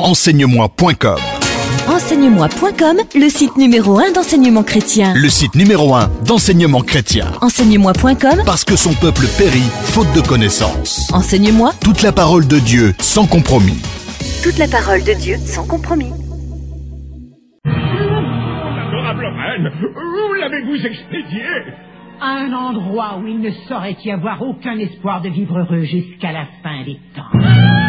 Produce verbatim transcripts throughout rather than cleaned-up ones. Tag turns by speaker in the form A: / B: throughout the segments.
A: enseigne-moi point com.
B: enseigne-moi point com, le site numéro un d'enseignement chrétien.
A: Le site numéro un d'enseignement chrétien.
B: enseigne-moi point com,
A: Parce que son peuple périt faute de connaissances.
B: Enseigne-moi
A: Toute la parole de Dieu sans compromis.
B: toute la parole de Dieu sans compromis.
C: Adorable reine, où l'avez-vous expédié?
D: À un endroit où il ne saurait y avoir aucun espoir de vivre heureux jusqu'à la fin des temps.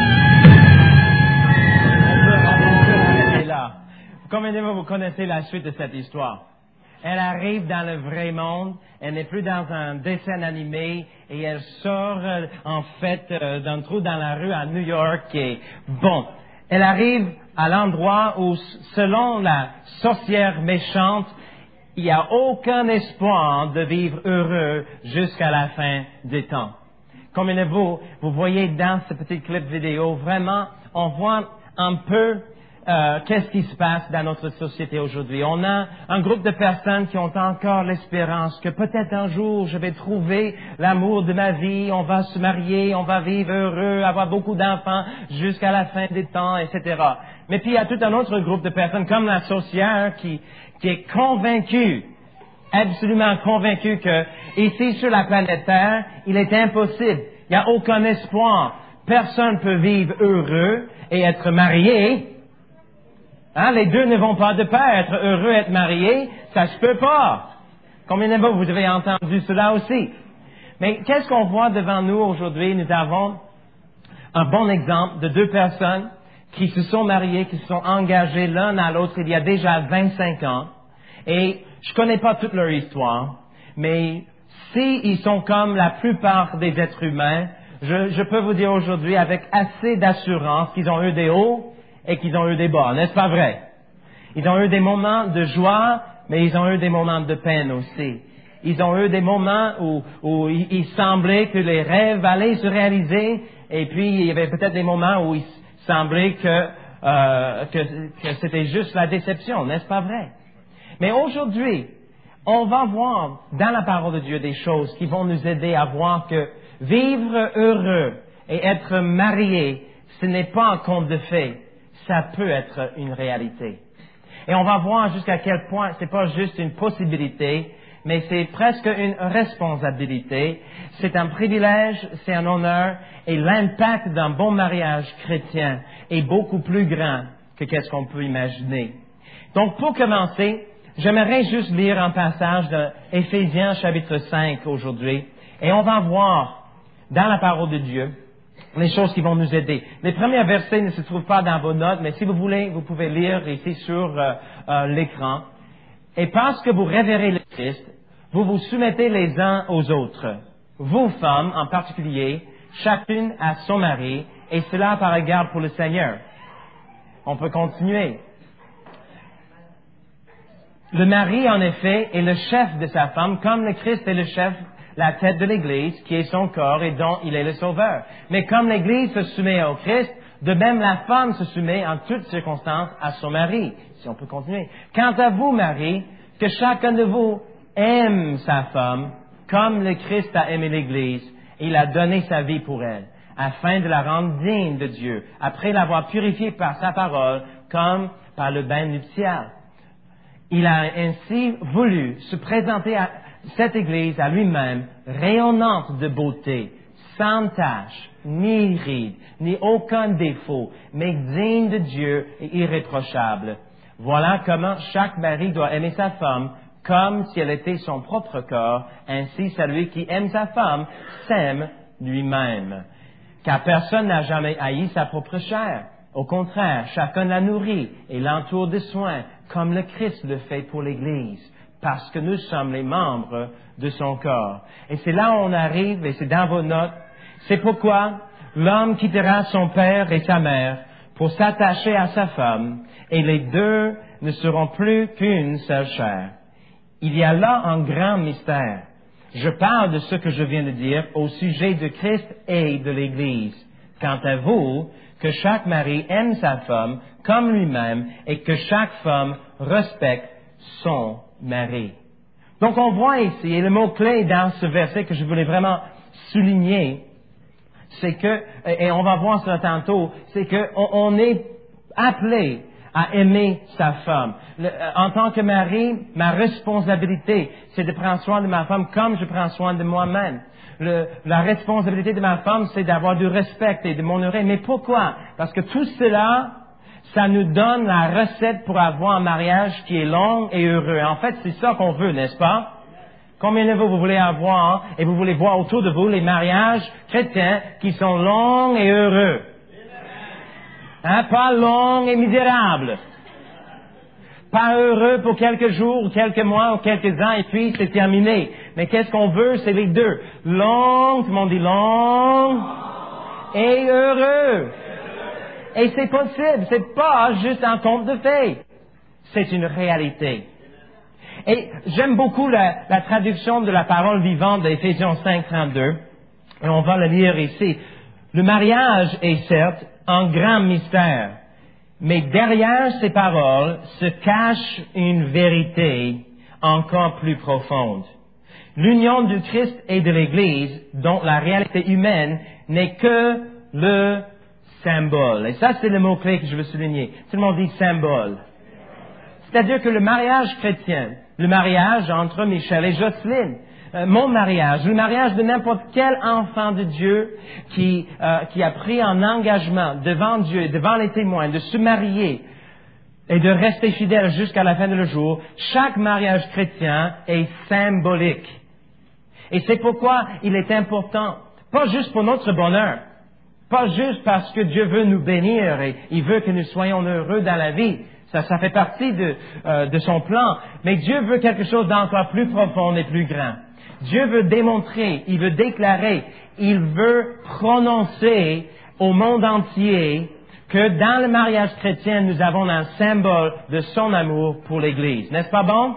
E: Et là, combien de vous, vous connaissez la suite de cette histoire? Elle arrive dans le vrai monde, elle n'est plus dans un dessin animé, et elle sort, euh, en fait, euh, d'un trou dans la rue à New York, et bon, elle arrive à l'endroit où, selon la sorcière méchante, il n'y a aucun espoir de vivre heureux jusqu'à la fin des temps. Comme de vous, vous voyez dans ce petit clip vidéo, vraiment, on voit un peu euh, qu'est-ce qui se passe dans notre société aujourd'hui. On a un groupe de personnes qui ont encore l'espérance que peut-être un jour je vais trouver l'amour de ma vie, on va se marier, on va vivre heureux, avoir beaucoup d'enfants jusqu'à la fin des temps, et cetera. Mais puis il y a tout un autre groupe de personnes comme la sorcière qui qui est convaincu, absolument convaincu que ici sur la planète Terre, il est impossible, il n'y a aucun espoir, personne ne peut vivre heureux et être marié. Hein, les deux ne vont pas de pair, être heureux et être marié, ça se peut pas. Combien de fois vous avez entendu cela aussi? Mais qu'est-ce qu'on voit devant nous aujourd'hui? Nous avons un bon exemple de deux personnes qui se sont mariés, qui se sont engagés l'un à l'autre il y a déjà vingt-cinq ans. Et je connais pas toute leur histoire, mais s'ils sont comme la plupart des êtres humains, je, je peux vous dire aujourd'hui avec assez d'assurance qu'ils ont eu des hauts et qu'ils ont eu des bas, n'est-ce pas vrai? Ils ont eu des moments de joie, mais ils ont eu des moments de peine aussi. Ils ont eu des moments où, où il, il semblait que les rêves allaient se réaliser, et puis il y avait peut-être des moments où il semblait que, euh, que, que c'était juste la déception, n'est-ce pas vrai? Mais aujourd'hui, on va voir dans la parole de Dieu des choses qui vont nous aider à voir que vivre heureux et être marié, ce n'est pas un conte de fées, ça peut être une réalité. Et on va voir jusqu'à quel point c'est pas juste une possibilité, mais c'est presque une responsabilité. C'est un privilège, c'est un honneur, et l'impact d'un bon mariage chrétien est beaucoup plus grand que qu'est-ce qu'on peut imaginer. Donc, pour commencer, j'aimerais juste lire un passage d'Éphésiens chapitre cinq aujourd'hui, et on va voir dans la parole de Dieu les choses qui vont nous aider. Les premiers versets ne se trouvent pas dans vos notes, mais si vous voulez, vous pouvez lire ici sur euh, euh, l'écran. Et parce que vous révérez le Christ, vous vous soumettez les uns aux autres. Vous, femmes, en particulier, chacune à son mari, et cela par égard pour le Seigneur. On peut continuer. Le mari, en effet, est le chef de sa femme, comme le Christ est le chef, la tête de l'Église, qui est son corps et dont il est le sauveur. Mais comme l'Église se soumet au Christ, de même la femme se soumet en toutes circonstances à son mari. Si on peut continuer. Quant à vous, mari, que chacun de vous aime sa femme, comme le Christ a aimé l'Église, et il a donné sa vie pour elle, afin de la rendre digne de Dieu, après l'avoir purifiée par sa parole, comme par le bain nuptial. Il a ainsi voulu se présenter à cette Église à lui-même, rayonnante de beauté, sans tache, ni ride, ni aucun défaut, mais digne de Dieu et irréprochable. Voilà comment chaque mari doit aimer sa femme, comme si elle était son propre corps, ainsi celui qui aime sa femme s'aime lui-même. Car personne n'a jamais haï sa propre chair. Au contraire, chacun la nourrit et l'entoure de soins, comme le Christ le fait pour l'Église, parce que nous sommes les membres de son corps. Et c'est là où on arrive, et c'est dans vos notes, c'est pourquoi l'homme quittera son père et sa mère pour s'attacher à sa femme, et les deux ne seront plus qu'une seule chair. Il y a là un grand mystère. Je parle de ce que je viens de dire au sujet de Christ et de l'Église. Quant à vous, que chaque mari aime sa femme comme lui-même et que chaque femme respecte son mari. Donc on voit ici, et le mot-clé dans ce verset que je voulais vraiment souligner, c'est que, et on va voir ça tantôt, c'est qu'on on est appelé à aimer sa femme. Le, en tant que mari, ma responsabilité, c'est de prendre soin de ma femme comme je prends soin de moi-même. Le, la responsabilité de ma femme, c'est d'avoir du respect et de m'honorer. Mais pourquoi? Parce que tout cela, ça nous donne la recette pour avoir un mariage qui est long et heureux. En fait, c'est ça qu'on veut, n'est-ce pas? Combien de vous, vous voulez avoir et vous voulez voir autour de vous les mariages chrétiens qui sont longs et heureux? Hein, pas longs et misérables. Pas heureux pour quelques jours, ou quelques mois, ou quelques ans, et puis c'est terminé. Mais qu'est-ce qu'on veut? C'est les deux. Long, tout le monde dit long, et heureux. Et c'est possible. C'est pas juste un conte de fées. C'est une réalité. Et j'aime beaucoup la, la traduction de la parole vivante d'Éphésiens cinq, trente-deux. Et on va le lire ici. Le mariage est certes un grand mystère, mais derrière ces paroles se cache une vérité encore plus profonde. L'union du Christ et de l'Église, dont la réalité humaine n'est que le symbole. Et ça, c'est le mot-clé que je veux souligner. Tout le monde dit symbole. C'est-à-dire que le mariage chrétien, le mariage entre Michel et Jocelyne, euh, mon mariage, le mariage de n'importe quel enfant de Dieu qui, euh, qui a pris un engagement devant Dieu, devant les témoins, de se marier et de rester fidèle jusqu'à la fin de le jour, chaque mariage chrétien est symbolique. Et c'est pourquoi il est important, pas juste pour notre bonheur, pas juste parce que Dieu veut nous bénir et il veut que nous soyons heureux dans la vie. Ça, ça fait partie de, euh, de son plan. Mais Dieu veut quelque chose d'encore plus profond et plus grand. Dieu veut démontrer, il veut déclarer, il veut prononcer au monde entier que dans le mariage chrétien, nous avons un symbole de son amour pour l'Église. N'est-ce pas bon?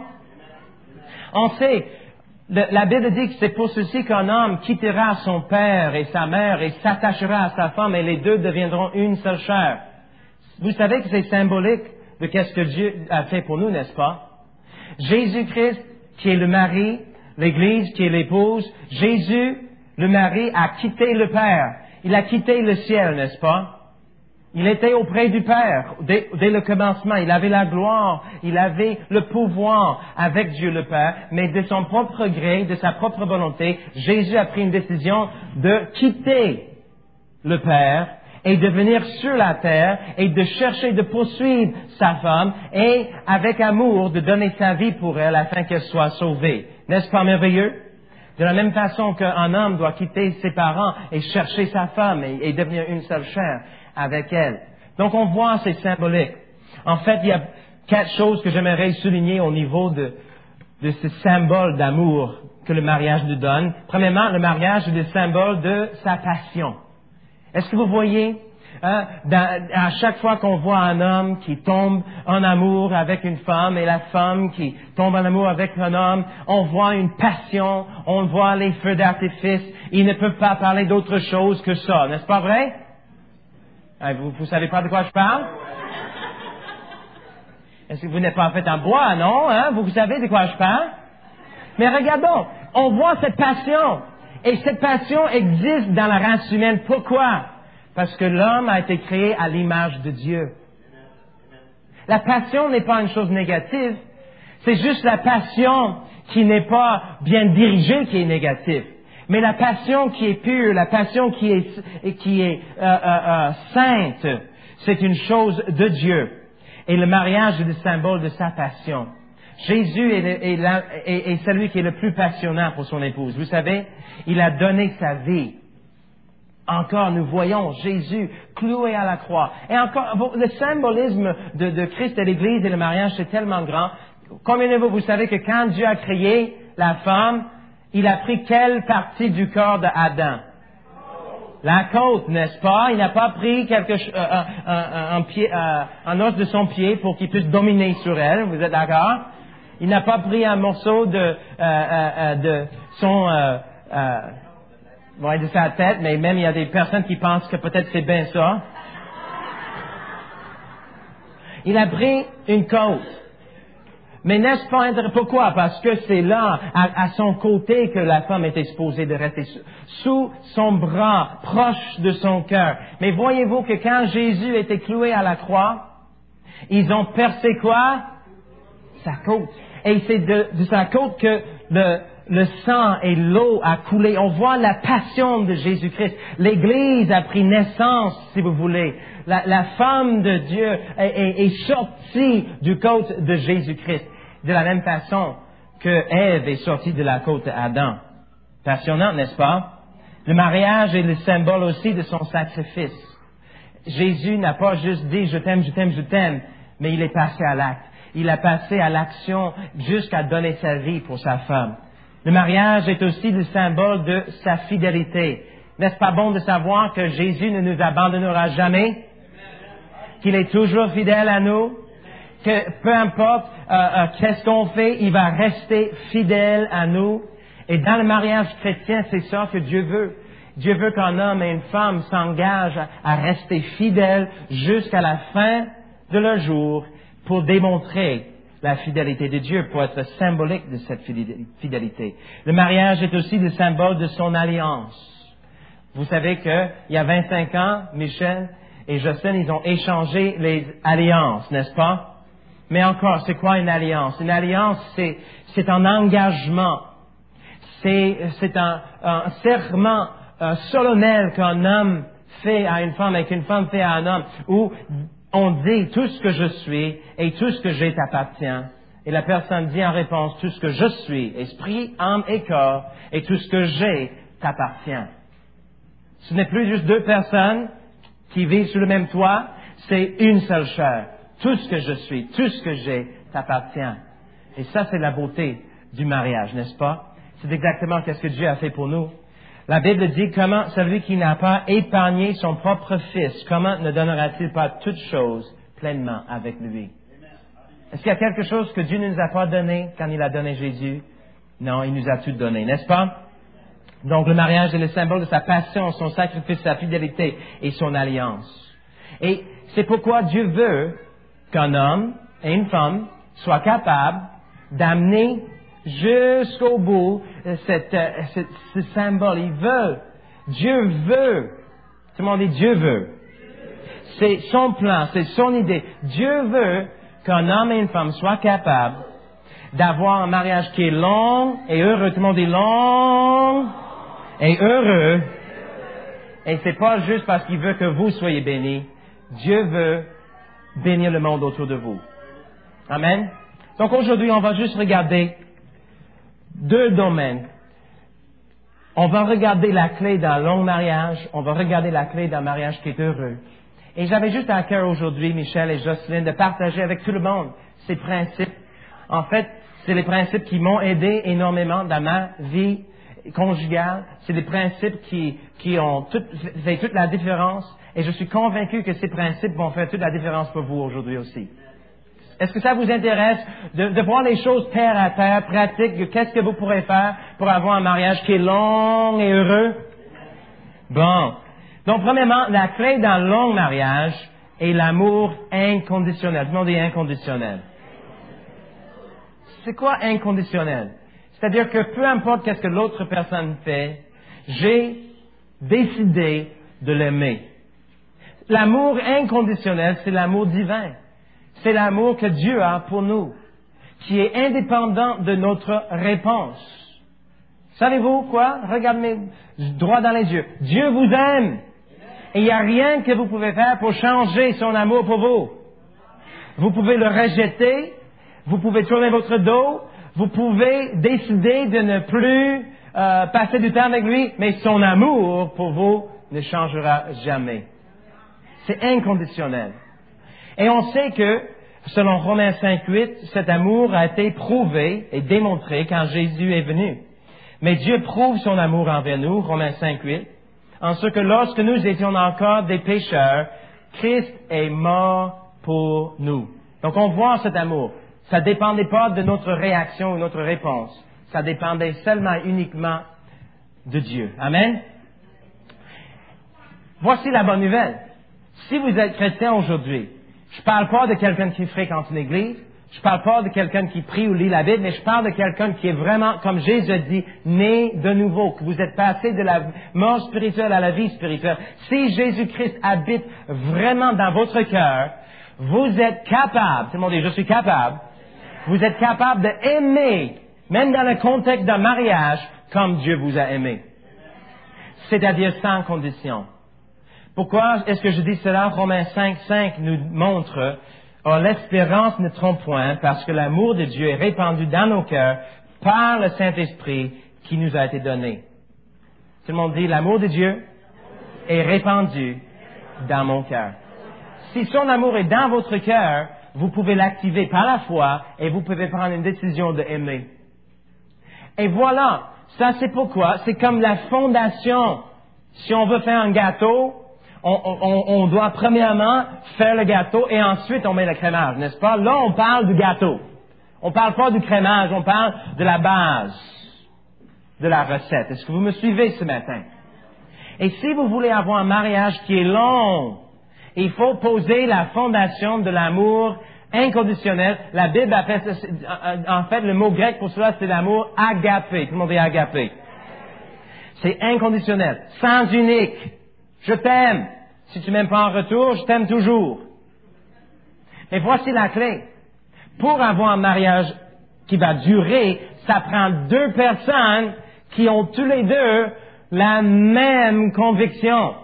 E: On sait, le, la Bible dit que c'est pour ceci qu'un homme quittera son père et sa mère et s'attachera à sa femme et les deux deviendront une seule chair. Vous savez que c'est symbolique de qu'est-ce que Dieu a fait pour nous, n'est-ce pas? Jésus-Christ, qui est le mari, l'Église, qui est l'épouse, Jésus, le mari, a quitté le Père. Il a quitté le ciel, n'est-ce pas? Il était auprès du Père dès, dès le commencement. Il avait la gloire, il avait le pouvoir avec Dieu le Père, mais de son propre gré, de sa propre volonté, Jésus a pris une décision de quitter le Père et de venir sur la terre et de chercher de poursuivre sa femme et, avec amour, de donner sa vie pour elle afin qu'elle soit sauvée. N'est-ce pas merveilleux? De la même façon qu'un homme doit quitter ses parents et chercher sa femme et, et devenir une seule chair avec elle. Donc on voit, c'est symbolique. En fait, il y a quatre choses que j'aimerais souligner au niveau de, de ce symbole d'amour que le mariage nous donne. Premièrement, le mariage est le symbole de sa passion. Est-ce que vous voyez, hein, dans, à chaque fois qu'on voit un homme qui tombe en amour avec une femme et la femme qui tombe en amour avec un homme, on voit une passion, on voit les feux d'artifice, ils ne peuvent pas parler d'autre chose que ça, n'est-ce pas vrai? Vous ne savez pas de quoi je parle? Est-ce que vous n'êtes pas fait en bois, non? Hein? Vous, vous savez de quoi je parle? Mais regardons, on voit cette passion. Et cette passion existe dans la race humaine. Pourquoi? Parce que l'homme a été créé à l'image de Dieu. La passion n'est pas une chose négative. C'est juste la passion qui n'est pas bien dirigée qui est négative. Mais la passion qui est pure, la passion qui est, qui est euh, euh, euh, sainte, c'est une chose de Dieu. Et le mariage est le symbole de sa passion. Jésus est, le, est, la, est, est celui qui est le plus passionnant pour son épouse. Vous savez, il a donné sa vie. Encore, nous voyons Jésus cloué à la croix. Et encore, le symbolisme de, de Christ et l'Église et le mariage, c'est tellement grand. Combien de vous, vous savez que quand Dieu a créé la femme, il a pris quelle partie du corps d'Adam? La côte, n'est-ce pas? Il n'a pas pris quelque, euh, un, un, un, pied, euh, un os de son pied pour qu'il puisse dominer sur elle. Vous êtes d'accord? Il n'a pas pris un morceau de, euh, euh, de son, euh, euh, ouais, de sa tête, mais même il y a des personnes qui pensent que peut-être c'est bien ça. Il a pris une côte. Mais n'est-ce pas intéressant? Pourquoi? Parce que c'est là, à, à son côté, que la femme était supposée de rester, sous son bras, proche de son cœur. Mais voyez-vous que quand Jésus était cloué à la croix, ils ont percé quoi? Sa côte. Et c'est de, de sa côte que le, le sang et l'eau a coulé. On voit la passion de Jésus-Christ. L'Église a pris naissance, si vous voulez. La, la femme de Dieu est, est, est sortie du côte de Jésus-Christ. De la même façon que Ève est sortie de la côte d'Adam. Passionnant, n'est-ce pas? Le mariage est le symbole aussi de son sacrifice. Jésus n'a pas juste dit « je t'aime, je t'aime, je t'aime », mais il est passé à l'acte. Il a passé à l'action jusqu'à donner sa vie pour sa femme. Le mariage est aussi le symbole de sa fidélité. N'est-ce pas bon de savoir que Jésus ne nous abandonnera jamais? Qu'il est toujours fidèle à nous? Que peu importe euh, euh, qu'est-ce qu'on fait, il va rester fidèle à nous. Et dans le mariage chrétien, c'est ça que Dieu veut. Dieu veut qu'un homme et une femme s'engagent à, à rester fidèles jusqu'à la fin de leur jour pour démontrer la fidélité de Dieu, pour être symbolique de cette fidélité. Le mariage est aussi le symbole de son alliance. Vous savez que il y a vingt-cinq ans, Michel et Jocelyne, ils ont échangé les alliances, n'est-ce pas? Mais encore, c'est quoi une alliance? Une alliance, c'est, c'est un engagement. C'est, c'est un, un serment un solennel qu'un homme fait à une femme et qu'une femme fait à un homme, où on dit tout ce que je suis et tout ce que j'ai t'appartient. Et la personne dit en réponse, tout ce que je suis, esprit, âme et corps, et tout ce que j'ai t'appartient. Ce n'est plus juste deux personnes qui vivent sous le même toit, c'est une seule chair. Tout ce que je suis, tout ce que j'ai t'appartient. Et ça, c'est la beauté du mariage, n'est-ce pas? C'est exactement ce que Dieu a fait pour nous. La Bible dit, comment celui qui n'a pas épargné son propre fils, comment ne donnera-t-il pas toutes choses pleinement avec lui? Est-ce qu'il y a quelque chose que Dieu ne nous a pas donné quand il a donné Jésus? Non, il nous a tout donné, n'est-ce pas? Donc le mariage est le symbole de sa passion, son sacrifice, sa fidélité et son alliance. Et c'est pourquoi Dieu veut qu'un homme et une femme soient capables d'amener jusqu'au bout cette, cette, ce symbole. Il veut. Dieu veut. Tout le monde dit Dieu veut. C'est son plan, c'est son idée. Dieu veut qu'un homme et une femme soient capables d'avoir un mariage qui est long et heureux. Tout le monde dit long et heureux. Et c'est pas juste parce qu'il veut que vous soyez bénis. Dieu veut bénir le monde autour de vous. Amen. Donc aujourd'hui, on va juste regarder deux domaines. On va regarder la clé d'un long mariage. On va regarder la clé d'un mariage qui est heureux. Et j'avais juste à cœur aujourd'hui, Michel et Jocelyne, de partager avec tout le monde ces principes. En fait, c'est les principes qui m'ont aidé énormément dans ma vie conjugale. C'est des principes qui, qui ont tout, fait toute la différence. Et je suis convaincu que ces principes vont faire toute la différence pour vous aujourd'hui aussi. Est-ce que ça vous intéresse de, de voir les choses terre à terre, pratiques, qu'est-ce que vous pourrez faire pour avoir un mariage qui est long et heureux? Bon. Donc, premièrement, la clé d'un long mariage est l'amour inconditionnel. Tout le monde dit inconditionnel. C'est quoi inconditionnel? C'est-à-dire que peu importe qu'est-ce que l'autre personne fait, j'ai décidé de l'aimer. L'amour inconditionnel, c'est l'amour divin. C'est l'amour que Dieu a pour nous, qui est indépendant de notre réponse. Savez-vous quoi? Regardez droit dans les yeux. Dieu vous aime. Et il n'y a rien que vous pouvez faire pour changer son amour pour vous. Vous pouvez le rejeter, vous pouvez tourner votre dos, vous pouvez décider de ne plus euh, passer du temps avec lui, mais son amour pour vous ne changera jamais. C'est inconditionnel. Et on sait que, selon Romains cinq huit, cet amour a été prouvé et démontré quand Jésus est venu. Mais Dieu prouve son amour envers nous, Romains cinq huit, en ce que lorsque nous étions encore des pécheurs, Christ est mort pour nous. Donc on voit cet amour. Ça ne dépendait pas de notre réaction ou notre réponse. Ça dépendait seulement uniquement de Dieu. Amen. Voici la bonne nouvelle. Si vous êtes chrétien aujourd'hui, je ne parle pas de quelqu'un qui fréquente une église, Je parle pas de quelqu'un qui prie ou lit la Bible, mais je parle de quelqu'un qui est vraiment, comme Jésus a dit, né de nouveau, que vous êtes passé de la mort spirituelle à la vie spirituelle. Si Jésus-Christ habite vraiment dans votre cœur, vous êtes capable, tout le monde dit, je suis capable, vous êtes capable d'aimer, même dans le contexte d'un mariage, comme Dieu vous a aimé. C'est-à-dire sans condition. Pourquoi est-ce que je dis cela? Romains cinq, cinq nous montre, or l'espérance ne trompe point, parce que l'amour de Dieu est répandu dans nos cœurs par le Saint-Esprit qui nous a été donné. Tout le monde dit, l'amour de Dieu est répandu dans mon cœur. Si son amour est dans votre cœur, vous pouvez l'activer par la foi et vous pouvez prendre une décision de aimer. Et voilà, ça c'est pourquoi, c'est comme la fondation. Si on veut faire un gâteau, on, on, on doit premièrement faire le gâteau et ensuite on met le crémage, n'est-ce pas? Là, on parle du gâteau. On parle pas du crémage, on parle de la base de la recette. Est-ce que vous me suivez ce matin? Et si vous voulez avoir un mariage qui est long, il faut poser la fondation de l'amour inconditionnel. La Bible appelle ça, en fait, le mot grec pour cela, c'est l'amour agapé. Tout le monde dit agapé. C'est inconditionnel, sens unique. Je t'aime. Si tu m'aimes pas en retour, je t'aime toujours. Et voici la clé. Pour avoir un mariage qui va durer, ça prend deux personnes qui ont tous les deux la même conviction.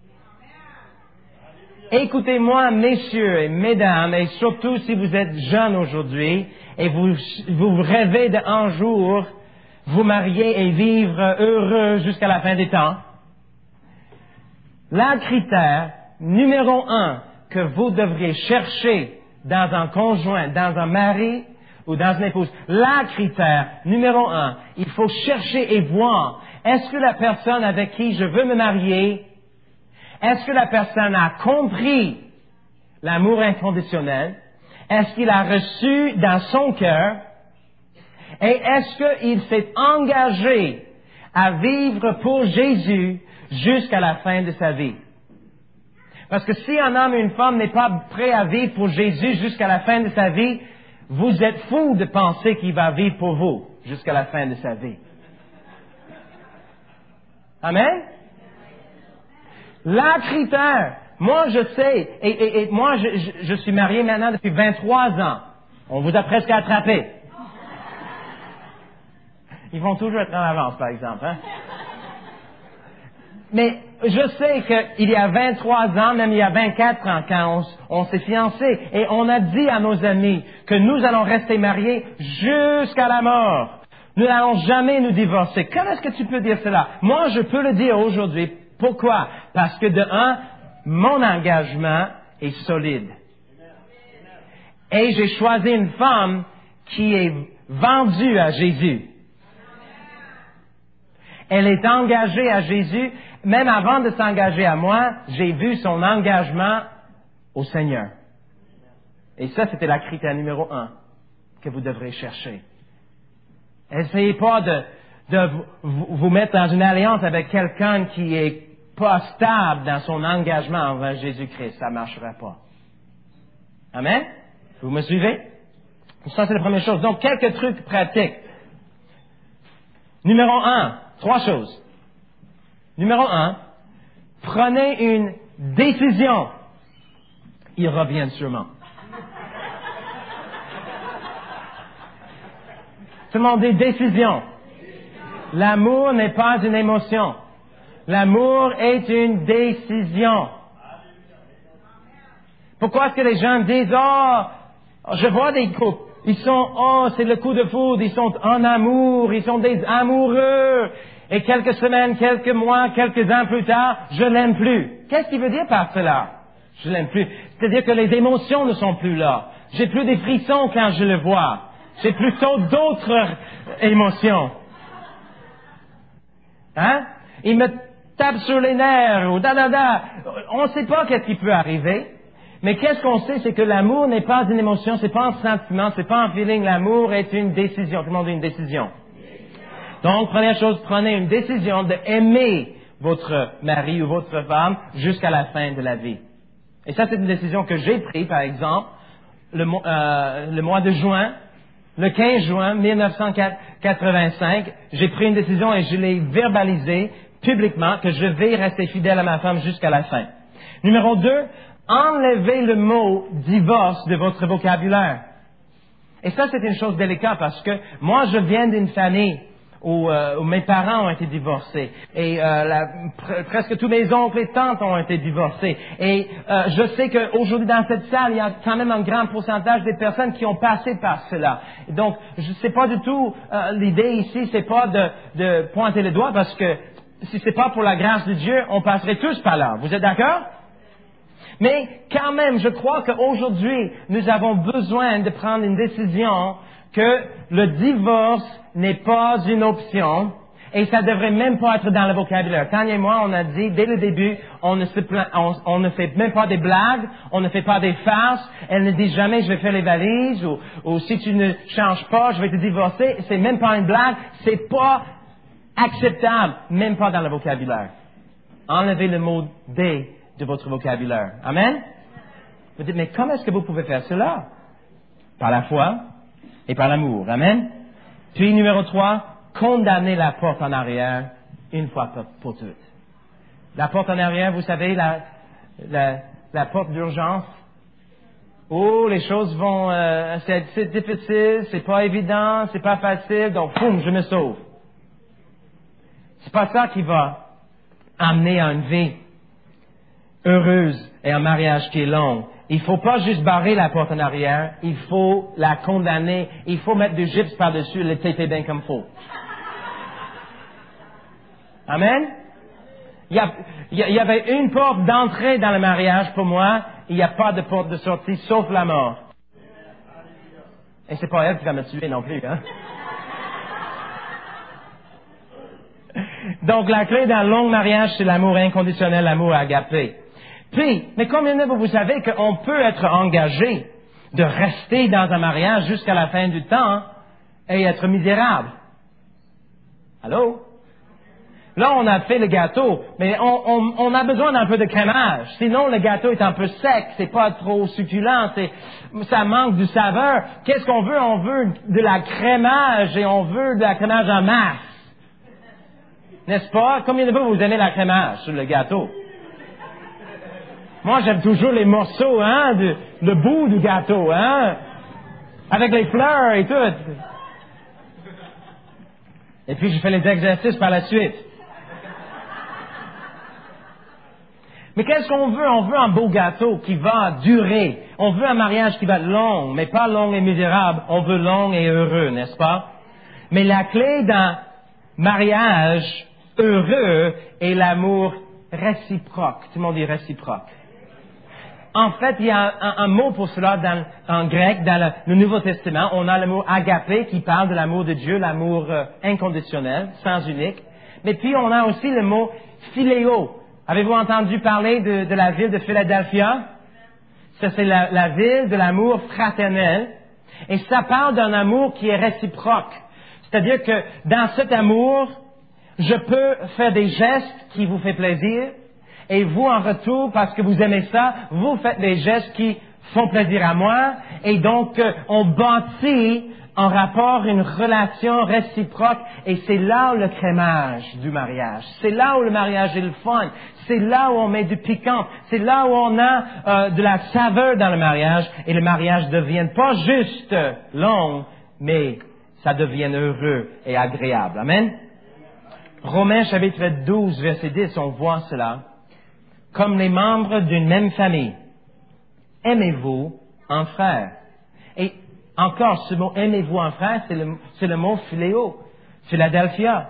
E: Écoutez-moi, messieurs et mesdames, et surtout si vous êtes jeunes aujourd'hui, et vous, vous rêvez d'un jour vous marier et vivre heureux jusqu'à la fin des temps. Le critère numéro un que vous devriez chercher dans un conjoint, dans un mari ou dans une épouse, le critère numéro un, il faut chercher et voir, est-ce que la personne avec qui je veux me marier, est-ce que la personne a compris l'amour inconditionnel? Est-ce qu'il a reçu dans son cœur? Et est-ce qu'il s'est engagé à vivre pour Jésus jusqu'à la fin de sa vie? Parce que si un homme ou une femme n'est pas prêt à vivre pour Jésus jusqu'à la fin de sa vie, vous êtes fou de penser qu'il va vivre pour vous jusqu'à la fin de sa vie. Amen? La critère, moi je sais, et, et, et moi je, je, je suis marié maintenant depuis vingt-trois ans. On vous a presque attrapé. Ils vont toujours être en avance, par exemple. Hein? Mais je sais qu'il y a vingt-trois ans, même il y a vingt-quatre ans, quand on, on s'est fiancés, et on a dit à nos amis que nous allons rester mariés jusqu'à la mort. Nous n'allons jamais nous divorcer. Comment est-ce que tu peux dire cela? Moi, je peux le dire aujourd'hui. Pourquoi? Parce que de un, mon engagement est solide. Et j'ai choisi une femme qui est vendue à Jésus. Elle est engagée à Jésus. Même avant de s'engager à moi, j'ai vu son engagement au Seigneur. Et ça, c'était la critère numéro un que vous devrez chercher. Essayez pas de, de vous, vous mettre dans une alliance avec quelqu'un qui est pas stable dans son engagement envers Jésus-Christ. Ça ne marchera pas. Amen? Vous me suivez? Ça, c'est la première chose. Donc, quelques trucs pratiques. Numéro un, trois choses. Numéro un, prenez une décision. Ils reviennent sûrement. Tout le monde dit décision. L'amour n'est pas une émotion. L'amour est une décision. Pourquoi est-ce que les gens disent, oh, je vois des couples, ils sont, oh, c'est le coup de foudre, ils sont en amour, ils sont des amoureux, et quelques semaines, quelques mois, quelques ans plus tard, je l'aime plus. Qu'est-ce qu'il veut dire par cela? Je l'aime plus. C'est-à-dire que les émotions ne sont plus là. J'ai plus des frissons quand je le vois. J'ai plutôt d'autres émotions. Hein? Il me tape sur les nerfs, ou da da da. On ne sait pas qu'est-ce qui peut arriver. Mais qu'est-ce qu'on sait, c'est que l'amour n'est pas une émotion, c'est pas un sentiment, c'est pas un feeling. L'amour est une décision. Tout le monde dit une décision. Donc, première chose, prenez une décision de aimer votre mari ou votre femme jusqu'à la fin de la vie. Et ça, c'est une décision que j'ai prise, par exemple. le, euh, le mois de juin, le quinze juin mille neuf cent quatre-vingt-cinq, j'ai pris une décision et je l'ai verbalisée publiquement que je vais rester fidèle à ma femme jusqu'à la fin. Numéro deux, enlevez le mot divorce de votre vocabulaire. Et ça, c'est une chose délicate parce que moi, je viens d'une famille où, euh, où mes parents ont été divorcés. Et euh, la, pr- presque tous mes oncles et tantes ont été divorcés. Et euh, je sais qu'aujourd'hui, dans cette salle, il y a quand même un grand pourcentage des personnes qui ont passé par cela. Et donc, je sais pas du tout, euh, l'idée ici, c'est pas de, de pointer le doigt parce que si c'est pas pour la grâce de Dieu, on passerait tous par là. Vous êtes d'accord? Mais quand même, je crois qu'aujourd'hui, nous avons besoin de prendre une décision que le divorce n'est pas une option et ça devrait même pas être dans le vocabulaire. Tania et moi, on a dit dès le début, on ne, se plaint, on, on ne fait même pas des blagues, on ne fait pas des farces. Elle ne dit jamais je vais faire les valises ou, ou si tu ne changes pas, je vais te divorcer. C'est même pas une blague, c'est pas acceptable, même pas dans le vocabulaire. Enlevez le mot « des » de votre vocabulaire. Amen? Vous dites, mais comment est-ce que vous pouvez faire cela? Par la foi et par l'amour. Amen? Puis, numéro trois, condamnez la porte en arrière une fois pour, pour toutes. La porte en arrière, vous savez, la, la, la porte d'urgence. Oh, les choses vont... Euh, c'est, c'est difficile, c'est pas évident, c'est pas facile, donc, boum, je me sauve. C'est pas ça qui va amener à une vie heureuse et un mariage qui est long. Il faut pas juste barrer la porte en arrière, il faut la condamner, il faut mettre du gypse par-dessus et le taper bien comme faut. Amen? Il y, a, il y avait une porte d'entrée dans le mariage pour moi, il n'y a pas de porte de sortie sauf la mort. Et c'est pas elle qui va me tuer non plus, hein? Donc, la clé d'un long mariage, c'est l'amour inconditionnel, l'amour agapé. Puis, mais combien de vous, vous savez qu'on peut être engagé de rester dans un mariage jusqu'à la fin du temps et être misérable? Allô? Là, on a fait le gâteau, mais on, on, on a besoin d'un peu de crémage. Sinon, le gâteau est un peu sec, c'est pas trop succulent, c'est, ça manque de saveur. Qu'est-ce qu'on veut? On veut de la crémage et on veut de la crémage en masse. N'est-ce pas? Combien de vous, vous aimez la crémage sur le gâteau? Moi, j'aime toujours les morceaux, hein, de, le bout du gâteau, hein, avec les fleurs et tout. Et puis, je fais les exercices par la suite. Mais qu'est-ce qu'on veut? On veut un beau gâteau qui va durer. On veut un mariage qui va être long, mais pas long et misérable. On veut long et heureux, n'est-ce pas? Mais la clé d'un mariage heureux est l'amour réciproque. Tout le monde dit réciproque. En fait, il y a un, un, un mot pour cela dans, en grec, dans le, le Nouveau Testament. On a le mot agapé qui parle de l'amour de Dieu, l'amour euh, inconditionnel, sans unique. Mais puis, on a aussi le mot philéo. Avez-vous entendu parler de, de la ville de Philadelphia? Ça, c'est la, la ville de l'amour fraternel. Et ça parle d'un amour qui est réciproque. C'est-à-dire que dans cet amour, je peux faire des gestes qui vous font plaisir. Et vous, en retour, parce que vous aimez ça, vous faites des gestes qui font plaisir à moi. Et donc, euh, on bâtit en rapport une relation réciproque. Et c'est là où le crémage du mariage. C'est là où le mariage est le fun. C'est là où on met du piquant. C'est là où on a euh, de la saveur dans le mariage. Et le mariage ne devient pas juste long, mais ça devient heureux et agréable. Amen? Romains chapitre douze, verset dix, on voit cela. Comme les membres d'une même famille, aimez-vous en frère. Et encore, ce mot aimez-vous en frère, c'est le, c'est le mot philéo, Philadelphia.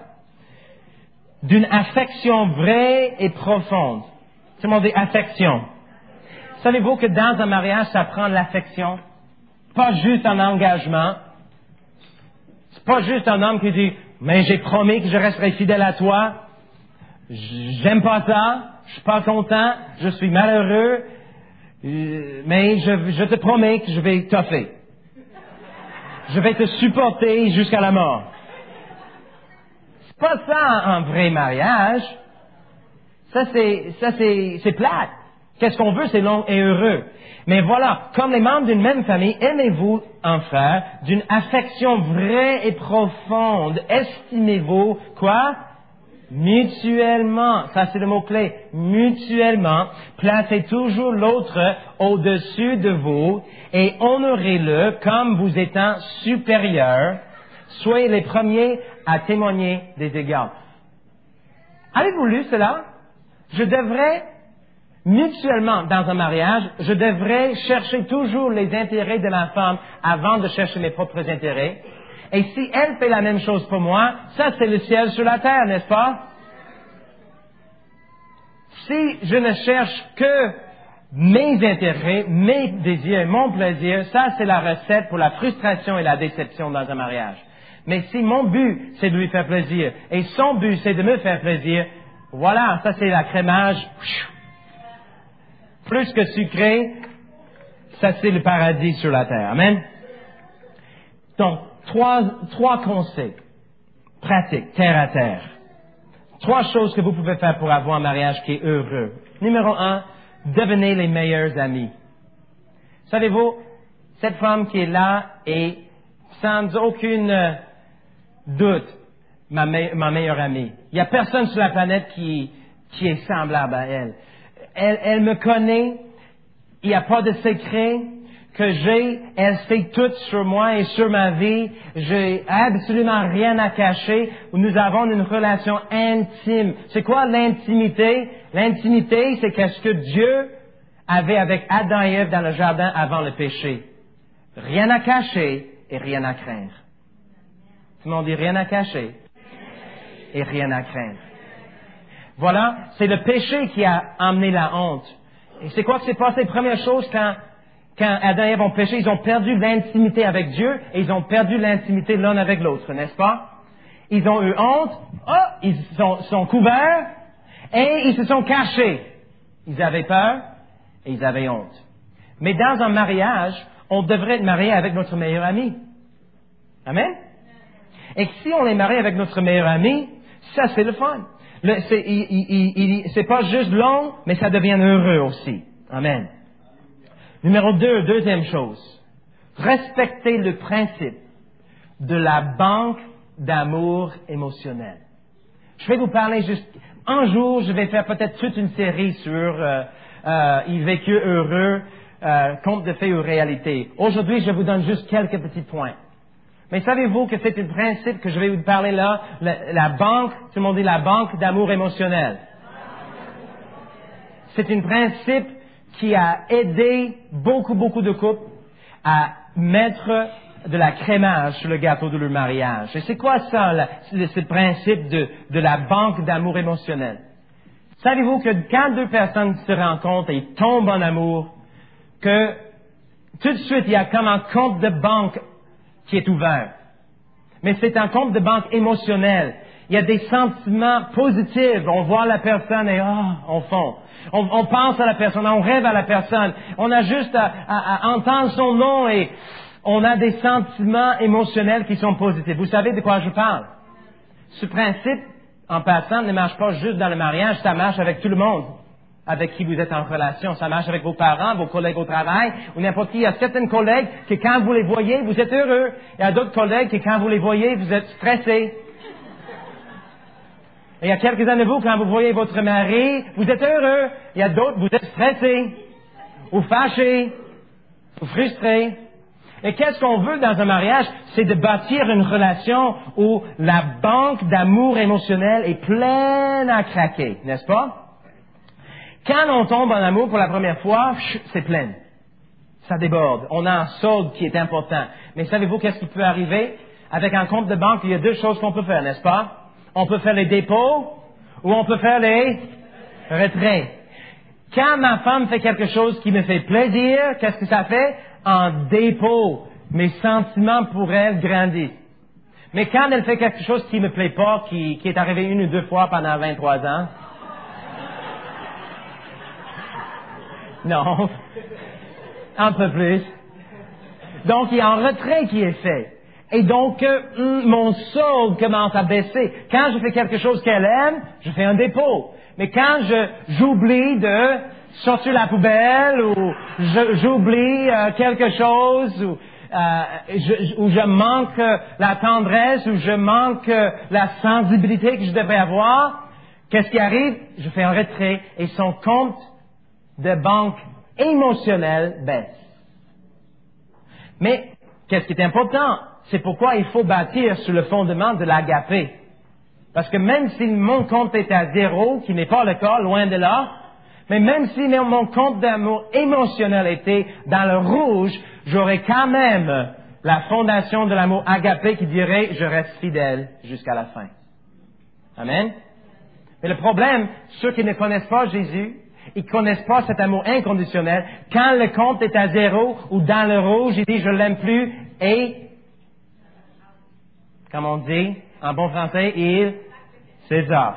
E: D'une affection vraie et profonde. C'est le mot dit affection. Savez-vous que dans un mariage, ça prend l'affection? Pas juste un engagement. C'est pas juste un homme qui dit, mais j'ai promis que je resterai fidèle à toi. J'aime pas ça. Je suis pas content, je suis malheureux, euh, mais je, je te promets que je vais t'offrir. Je vais te supporter jusqu'à la mort. C'est pas ça un vrai mariage. Ça c'est, ça c'est, c'est plate. Qu'est-ce qu'on veut, c'est long et heureux. Mais voilà, comme les membres d'une même famille, aimez-vous un frère d'une affection vraie et profonde. Estimez-vous, quoi? Mutuellement. Ça, c'est le mot-clé. Mutuellement. Placez toujours l'autre au-dessus de vous et honorez-le comme vous étant supérieur. Soyez les premiers à témoigner des égards. Avez-vous lu cela? Je devrais, mutuellement, dans un mariage, je devrais chercher toujours les intérêts de ma femme avant de chercher mes propres intérêts. Et si elle fait la même chose pour moi, ça c'est le ciel sur la terre, n'est-ce pas? Si je ne cherche que mes intérêts, mes désirs, mon plaisir, ça c'est la recette pour la frustration et la déception dans un mariage. Mais si mon but c'est de lui faire plaisir et son but c'est de me faire plaisir, voilà, ça c'est la crémage. Plus que sucré, ça c'est le paradis sur la terre. Amen? Donc, trois, trois conseils pratiques, terre à terre. Trois choses que vous pouvez faire pour avoir un mariage qui est heureux. Numéro un, devenez les meilleurs amis. Savez-vous, cette femme qui est là est sans aucune euh, doute ma, me- ma meilleure amie. Il n'y a personne sur la planète qui, qui est semblable à elle. Elle, elle me connaît, il n'y a pas de secret que j'ai, elle sait tout sur moi et sur ma vie, j'ai absolument rien à cacher, nous avons une relation intime. C'est quoi l'intimité? L'intimité, c'est qu'est-ce que Dieu avait avec Adam et Ève dans le jardin avant le péché. Rien à cacher et rien à craindre. Tout le monde dit rien à cacher et rien à craindre. Voilà, c'est le péché qui a amené la honte. Et c'est quoi qui s'est passé? Première chose, quand, quand Adam et Ève ont péché, ils ont perdu l'intimité avec Dieu et ils ont perdu l'intimité l'un avec l'autre, n'est-ce pas? Ils ont eu honte, oh, ils sont, sont couverts et ils se sont cachés. Ils avaient peur et ils avaient honte. Mais dans un mariage, on devrait être marié avec notre meilleur ami. Amen? Et si on est marié avec notre meilleur ami, ça c'est le fun. Le, c'est, il, il, il, c'est pas juste long, mais ça devient heureux aussi. Amen. Numéro deux, deuxième chose. Respectez le principe de la banque d'amour émotionnel. Je vais vous parler juste... Un jour, je vais faire peut-être toute une série sur euh, euh, Ils vécurent heureux, euh, conte de fées ou réalité. Aujourd'hui, je vous donne juste quelques petits points. Mais savez-vous que c'est un principe que je vais vous parler là, la, la banque, tout le monde dit la banque d'amour émotionnel. C'est un principe qui a aidé beaucoup, beaucoup de couples à mettre de la crémage sur le gâteau de leur mariage. Et c'est quoi ça, là, ce principe de, de la banque d'amour émotionnel? Savez-vous que quand deux personnes se rencontrent et tombent en amour, que tout de suite, il y a comme un compte de banque qui est ouvert. Mais c'est un compte de banque émotionnel. Il y a des sentiments positifs. On voit la personne et oh, on fond. On, on pense à la personne, on rêve à la personne. On a juste à, à, à entendre son nom et on a des sentiments émotionnels qui sont positifs. Vous savez de quoi je parle? Ce principe, en passant, ne marche pas juste dans le mariage, ça marche avec tout le monde avec qui vous êtes en relation. Ça marche avec vos parents, vos collègues au travail, ou n'importe qui. Il y a certains collègues que quand vous les voyez, vous êtes heureux. Il y a d'autres collègues que quand vous les voyez, vous êtes stressés. Et il y a quelques-uns de vous, quand vous voyez votre mari, vous êtes heureux. Il y a d'autres, vous êtes stressés, ou fâchés, ou frustrés. Et qu'est-ce qu'on veut dans un mariage? C'est de bâtir une relation où la banque d'amour émotionnel est pleine à craquer, n'est-ce pas? Quand on tombe en amour pour la première fois, c'est plein. Ça déborde. On a un solde qui est important. Mais savez-vous qu'est-ce qui peut arriver? Avec un compte de banque, il y a deux choses qu'on peut faire, n'est-ce pas? On peut faire les dépôts ou on peut faire les retraits. Quand ma femme fait quelque chose qui me fait plaisir, qu'est-ce que ça fait? En dépôt. Mes sentiments pour elle grandissent. Mais quand elle fait quelque chose qui me plaît pas, qui, qui est arrivé une ou deux fois pendant vingt-trois ans, non, un peu plus. Donc, il y a un retrait qui est fait. Et donc, euh, mon solde commence à baisser. Quand je fais quelque chose qu'elle aime, je fais un dépôt. Mais quand je j'oublie de sortir la poubelle, ou je, j'oublie euh, quelque chose, ou, euh, je, ou je manque la tendresse, ou je manque la sensibilité que je devrais avoir, qu'est-ce qui arrive? Je fais un retrait et son compte de banque émotionnel baisse. Mais qu'est-ce qui est important? C'est pourquoi il faut bâtir sur le fondement de l'agapé. Parce que même si mon compte est à zéro, qui n'est pas le cas, loin de là, mais même si mon compte d'amour émotionnel était dans le rouge, j'aurais quand même la fondation de l'amour agapé qui dirait « je reste fidèle jusqu'à la fin ». Amen. Mais le problème, ceux qui ne connaissent pas Jésus, ils ne connaissent pas cet amour inconditionnel. Quand le compte est à zéro ou dans le rouge, il dit « je l'aime plus » et, comme on dit en bon français, il, c'est ça.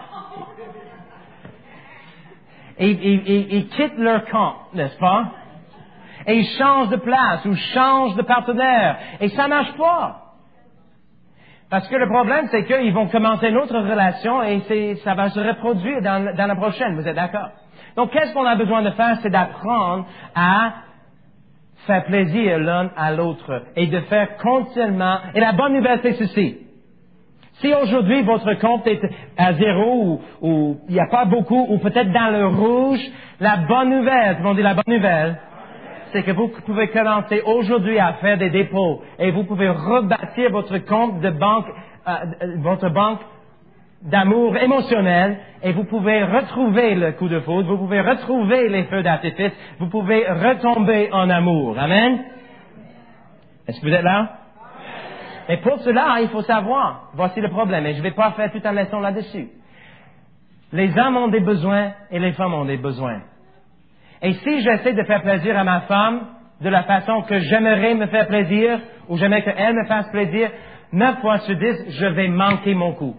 E: Et ils, ils, ils quittent leur compte, n'est-ce pas? Et ils changent de place ou changent de partenaire. Et ça marche pas. Parce que le problème, c'est qu'ils vont commencer une autre relation et c'est, ça va se reproduire dans, dans la prochaine. Vous êtes d'accord? Donc, qu'est-ce qu'on a besoin de faire? C'est d'apprendre à faire plaisir l'un à l'autre et de faire continuellement. Et la bonne nouvelle, c'est ceci. Si aujourd'hui votre compte est à zéro ou il n'y a pas beaucoup ou peut-être dans le rouge, la bonne nouvelle, tout le monde dit la bonne nouvelle, c'est que vous pouvez commencer aujourd'hui à faire des dépôts et vous pouvez rebâtir votre compte de banque, euh, votre banque d'amour émotionnel et vous pouvez retrouver le coup de foudre, vous pouvez retrouver les feux d'artifice, vous pouvez retomber en amour. Amen? Est-ce que vous êtes là? Et pour cela, il faut savoir, voici le problème, et je ne vais pas faire toute une leçon là-dessus. Les hommes ont des besoins et les femmes ont des besoins. Et si j'essaie de faire plaisir à ma femme de la façon que j'aimerais me faire plaisir, ou j'aimerais qu'elle me fasse plaisir, neuf fois sur dix, je vais manquer mon coup.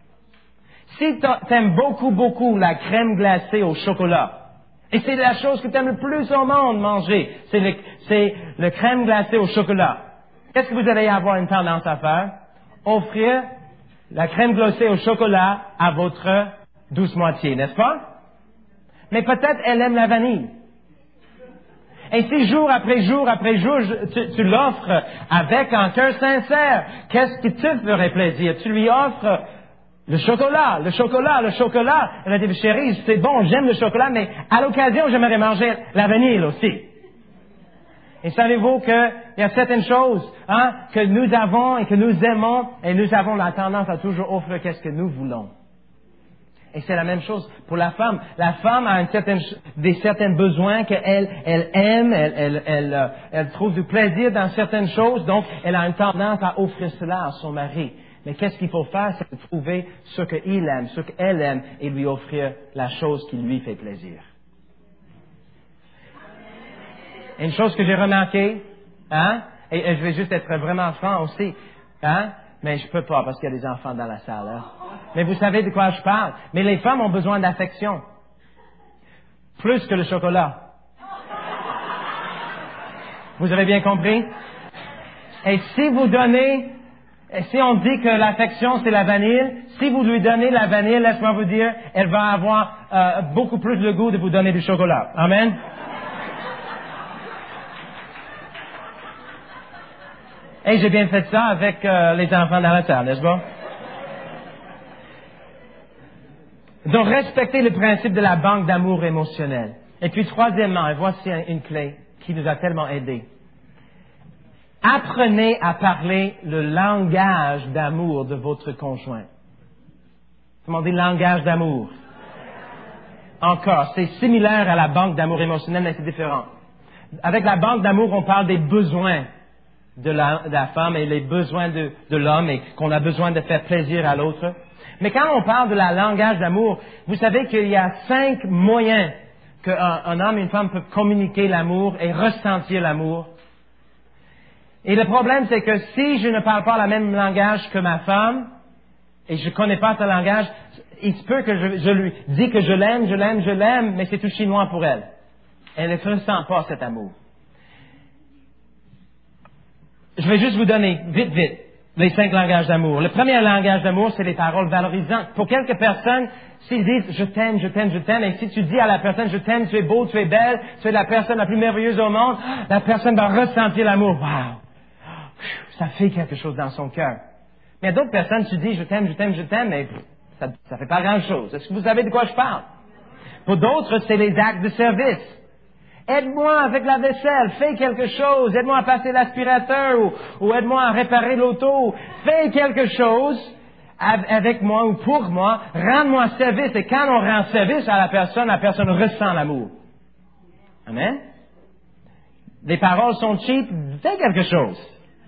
E: Si tu aimes beaucoup, beaucoup la crème glacée au chocolat, et c'est la chose que tu aimes le plus au monde manger, c'est le, c'est le crème glacée au chocolat. Qu'est-ce que vous allez avoir une tendance à faire? Offrir la crème glacée au chocolat à votre douce moitié, n'est-ce pas? Mais peut-être elle aime la vanille. Et si jour après jour après jour, tu, tu l'offres avec un cœur sincère, qu'est-ce qui te ferait plaisir? Tu lui offres le chocolat, le chocolat, le chocolat. Elle a dit, chérie, c'est bon, j'aime le chocolat, mais à l'occasion, j'aimerais manger la vanille aussi. Et savez-vous qu'il y a certaines choses hein, que nous avons et que nous aimons et nous avons la tendance à toujours offrir qu'est-ce que nous voulons. Et c'est la même chose pour la femme. La femme a une certaine, des certains besoins qu'elle elle aime, elle, elle, elle, euh, elle trouve du plaisir dans certaines choses, donc elle a une tendance à offrir cela à son mari. Mais qu'est-ce qu'il faut faire? C'est de trouver ce qu'il aime, ce qu'elle aime et lui offrir la chose qui lui fait plaisir. Une chose que j'ai remarqué, hein, et, et je vais juste être vraiment franc aussi, hein, mais je peux pas parce qu'il y a des enfants dans la salle. Hein. Mais vous savez de quoi je parle. Mais les femmes ont besoin d'affection. Plus que le chocolat. Vous avez bien compris? Et si vous donnez, et si on dit que l'affection c'est la vanille, si vous lui donnez la vanille, laisse-moi vous dire, elle va avoir euh, beaucoup plus le goût de vous donner du chocolat. Amen? Et j'ai bien fait ça avec euh, les enfants dans la salle, n'est-ce pas? Donc, respectez le principe de la banque d'amour émotionnel. Et puis, troisièmement, et voici une clé qui nous a tellement aidés. Apprenez à parler le langage d'amour de votre conjoint. Comment on dit langage d'amour? Encore, c'est similaire à la banque d'amour émotionnel, mais c'est différent. Avec la banque d'amour, on parle des besoins de la, de la femme et les besoins de, de l'homme et qu'on a besoin de faire plaisir à l'autre. Mais quand on parle de la langage d'amour, vous savez qu'il y a cinq moyens qu'un un homme et une femme peuvent communiquer l'amour et ressentir l'amour. Et le problème, c'est que si je ne parle pas le même langage que ma femme, et je ne connais pas ce langage, il se peut que je, je lui dis que je l'aime, je l'aime, je l'aime, mais c'est tout chinois pour elle. Elle ne ressent pas cet amour. Je vais juste vous donner, vite, vite, les cinq langages d'amour. Le premier langage d'amour, c'est les paroles valorisantes. Pour quelques personnes, s'ils disent « je t'aime, je t'aime, je t'aime », et si tu dis à la personne « je t'aime, tu es beau, tu es belle, tu es la personne la plus merveilleuse au monde », la personne va ressentir l'amour. Wow! Ça fait quelque chose dans son cœur. Mais à d'autres personnes, tu dis « je t'aime, je t'aime, je t'aime », mais ça ne fait pas grand-chose. Est-ce que vous savez de quoi je parle? Pour d'autres, c'est les actes de service. Aide-moi avec la vaisselle, fais quelque chose, aide-moi à passer l'aspirateur ou, ou aide-moi à réparer l'auto, fais quelque chose avec moi ou pour moi, rends-moi service. Et quand on rend service à la personne, la personne ressent l'amour. Amen? Les paroles sont cheap, fais quelque chose.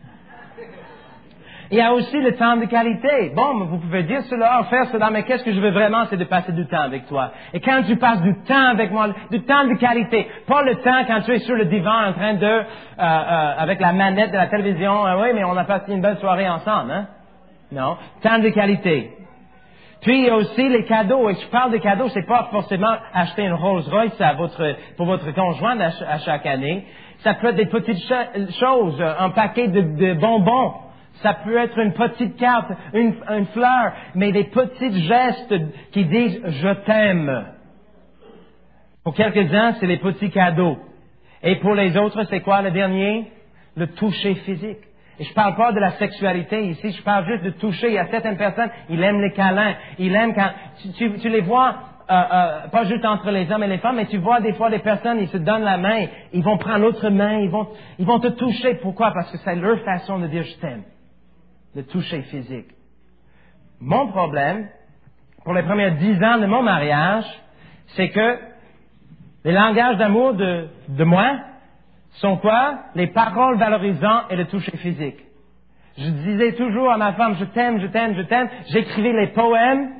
E: Il y a aussi le temps de qualité. Bon, vous pouvez dire cela, faire cela, mais qu'est-ce que je veux vraiment, c'est de passer du temps avec toi. Et quand tu passes du temps avec moi, du temps de qualité, pas le temps quand tu es sur le divan en train de, euh, euh, avec la manette de la télévision, euh, oui, mais on a passé une belle soirée ensemble, hein? Non, temps de qualité. Puis il y a aussi les cadeaux. Et je parle de cadeaux, c'est pas forcément acheter une Rolls-Royce à votre, pour votre conjoint à, à chaque année. Ça peut être des petites ch- choses, un paquet de, de bonbons. Ça peut être une petite carte, une, une fleur, mais des petits gestes qui disent « je t'aime ». Pour quelques-uns, c'est les petits cadeaux. Et pour les autres, c'est quoi le dernier? Le toucher physique. Et je parle pas de la sexualité ici, je parle juste de toucher. Il y a certaines personnes, ils aiment les câlins, ils aiment quand... Tu, tu, tu les vois, euh, euh, pas juste entre les hommes et les femmes, mais tu vois des fois des personnes, ils se donnent la main, ils vont prendre l'autre main, ils vont, ils vont te toucher. Pourquoi? Parce que c'est leur façon de dire « je t'aime ». Le toucher physique. Mon problème, pour les premiers dix ans de mon mariage, c'est que les langages d'amour de, de moi sont quoi? Les paroles valorisantes et le toucher physique. Je disais toujours à ma femme, je t'aime, je t'aime, je t'aime. J'écrivais les poèmes.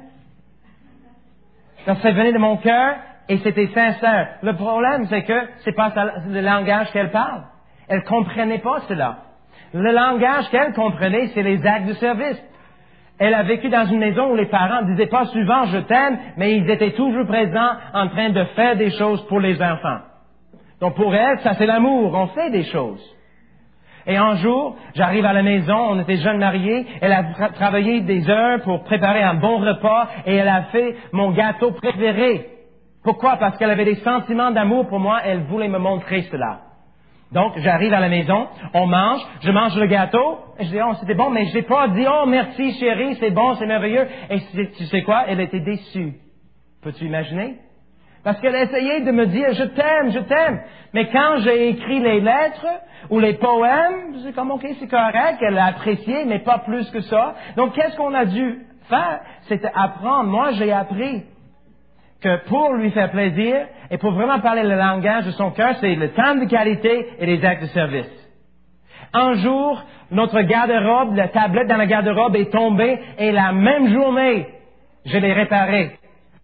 E: Ça venait de mon cœur et c'était sincère. Le problème, c'est que c'est pas le langage qu'elle parle. Elle comprenait pas cela. Le langage qu'elle comprenait, c'est les actes de service. Elle a vécu dans une maison où les parents ne disaient pas souvent « je t'aime », mais ils étaient toujours présents en train de faire des choses pour les enfants. Donc pour elle, ça c'est l'amour, on fait des choses. Et un jour, j'arrive à la maison, on était jeunes mariés, elle a tra- travaillé des heures pour préparer un bon repas et elle a fait mon gâteau préféré. Pourquoi? Parce qu'elle avait des sentiments d'amour pour moi, elle voulait me montrer cela. Donc, j'arrive à la maison, on mange, je mange le gâteau, et je dis, oh, c'était bon, mais je n'ai pas dit, oh, merci chérie, c'est bon, c'est merveilleux. Et tu sais quoi? Elle était déçue. Peux-tu imaginer? Parce qu'elle essayait de me dire, je t'aime, je t'aime. Mais quand j'ai écrit les lettres ou les poèmes, c'est comme, ok, c'est correct, elle a apprécié, mais pas plus que ça. Donc, qu'est-ce qu'on a dû faire? C'était apprendre. Moi, j'ai appris que pour lui faire plaisir et pour vraiment parler le langage de son cœur, c'est le temps de qualité et les actes de service. Un jour, notre garde-robe, la tablette dans la garde-robe est tombée et la même journée, je l'ai réparée.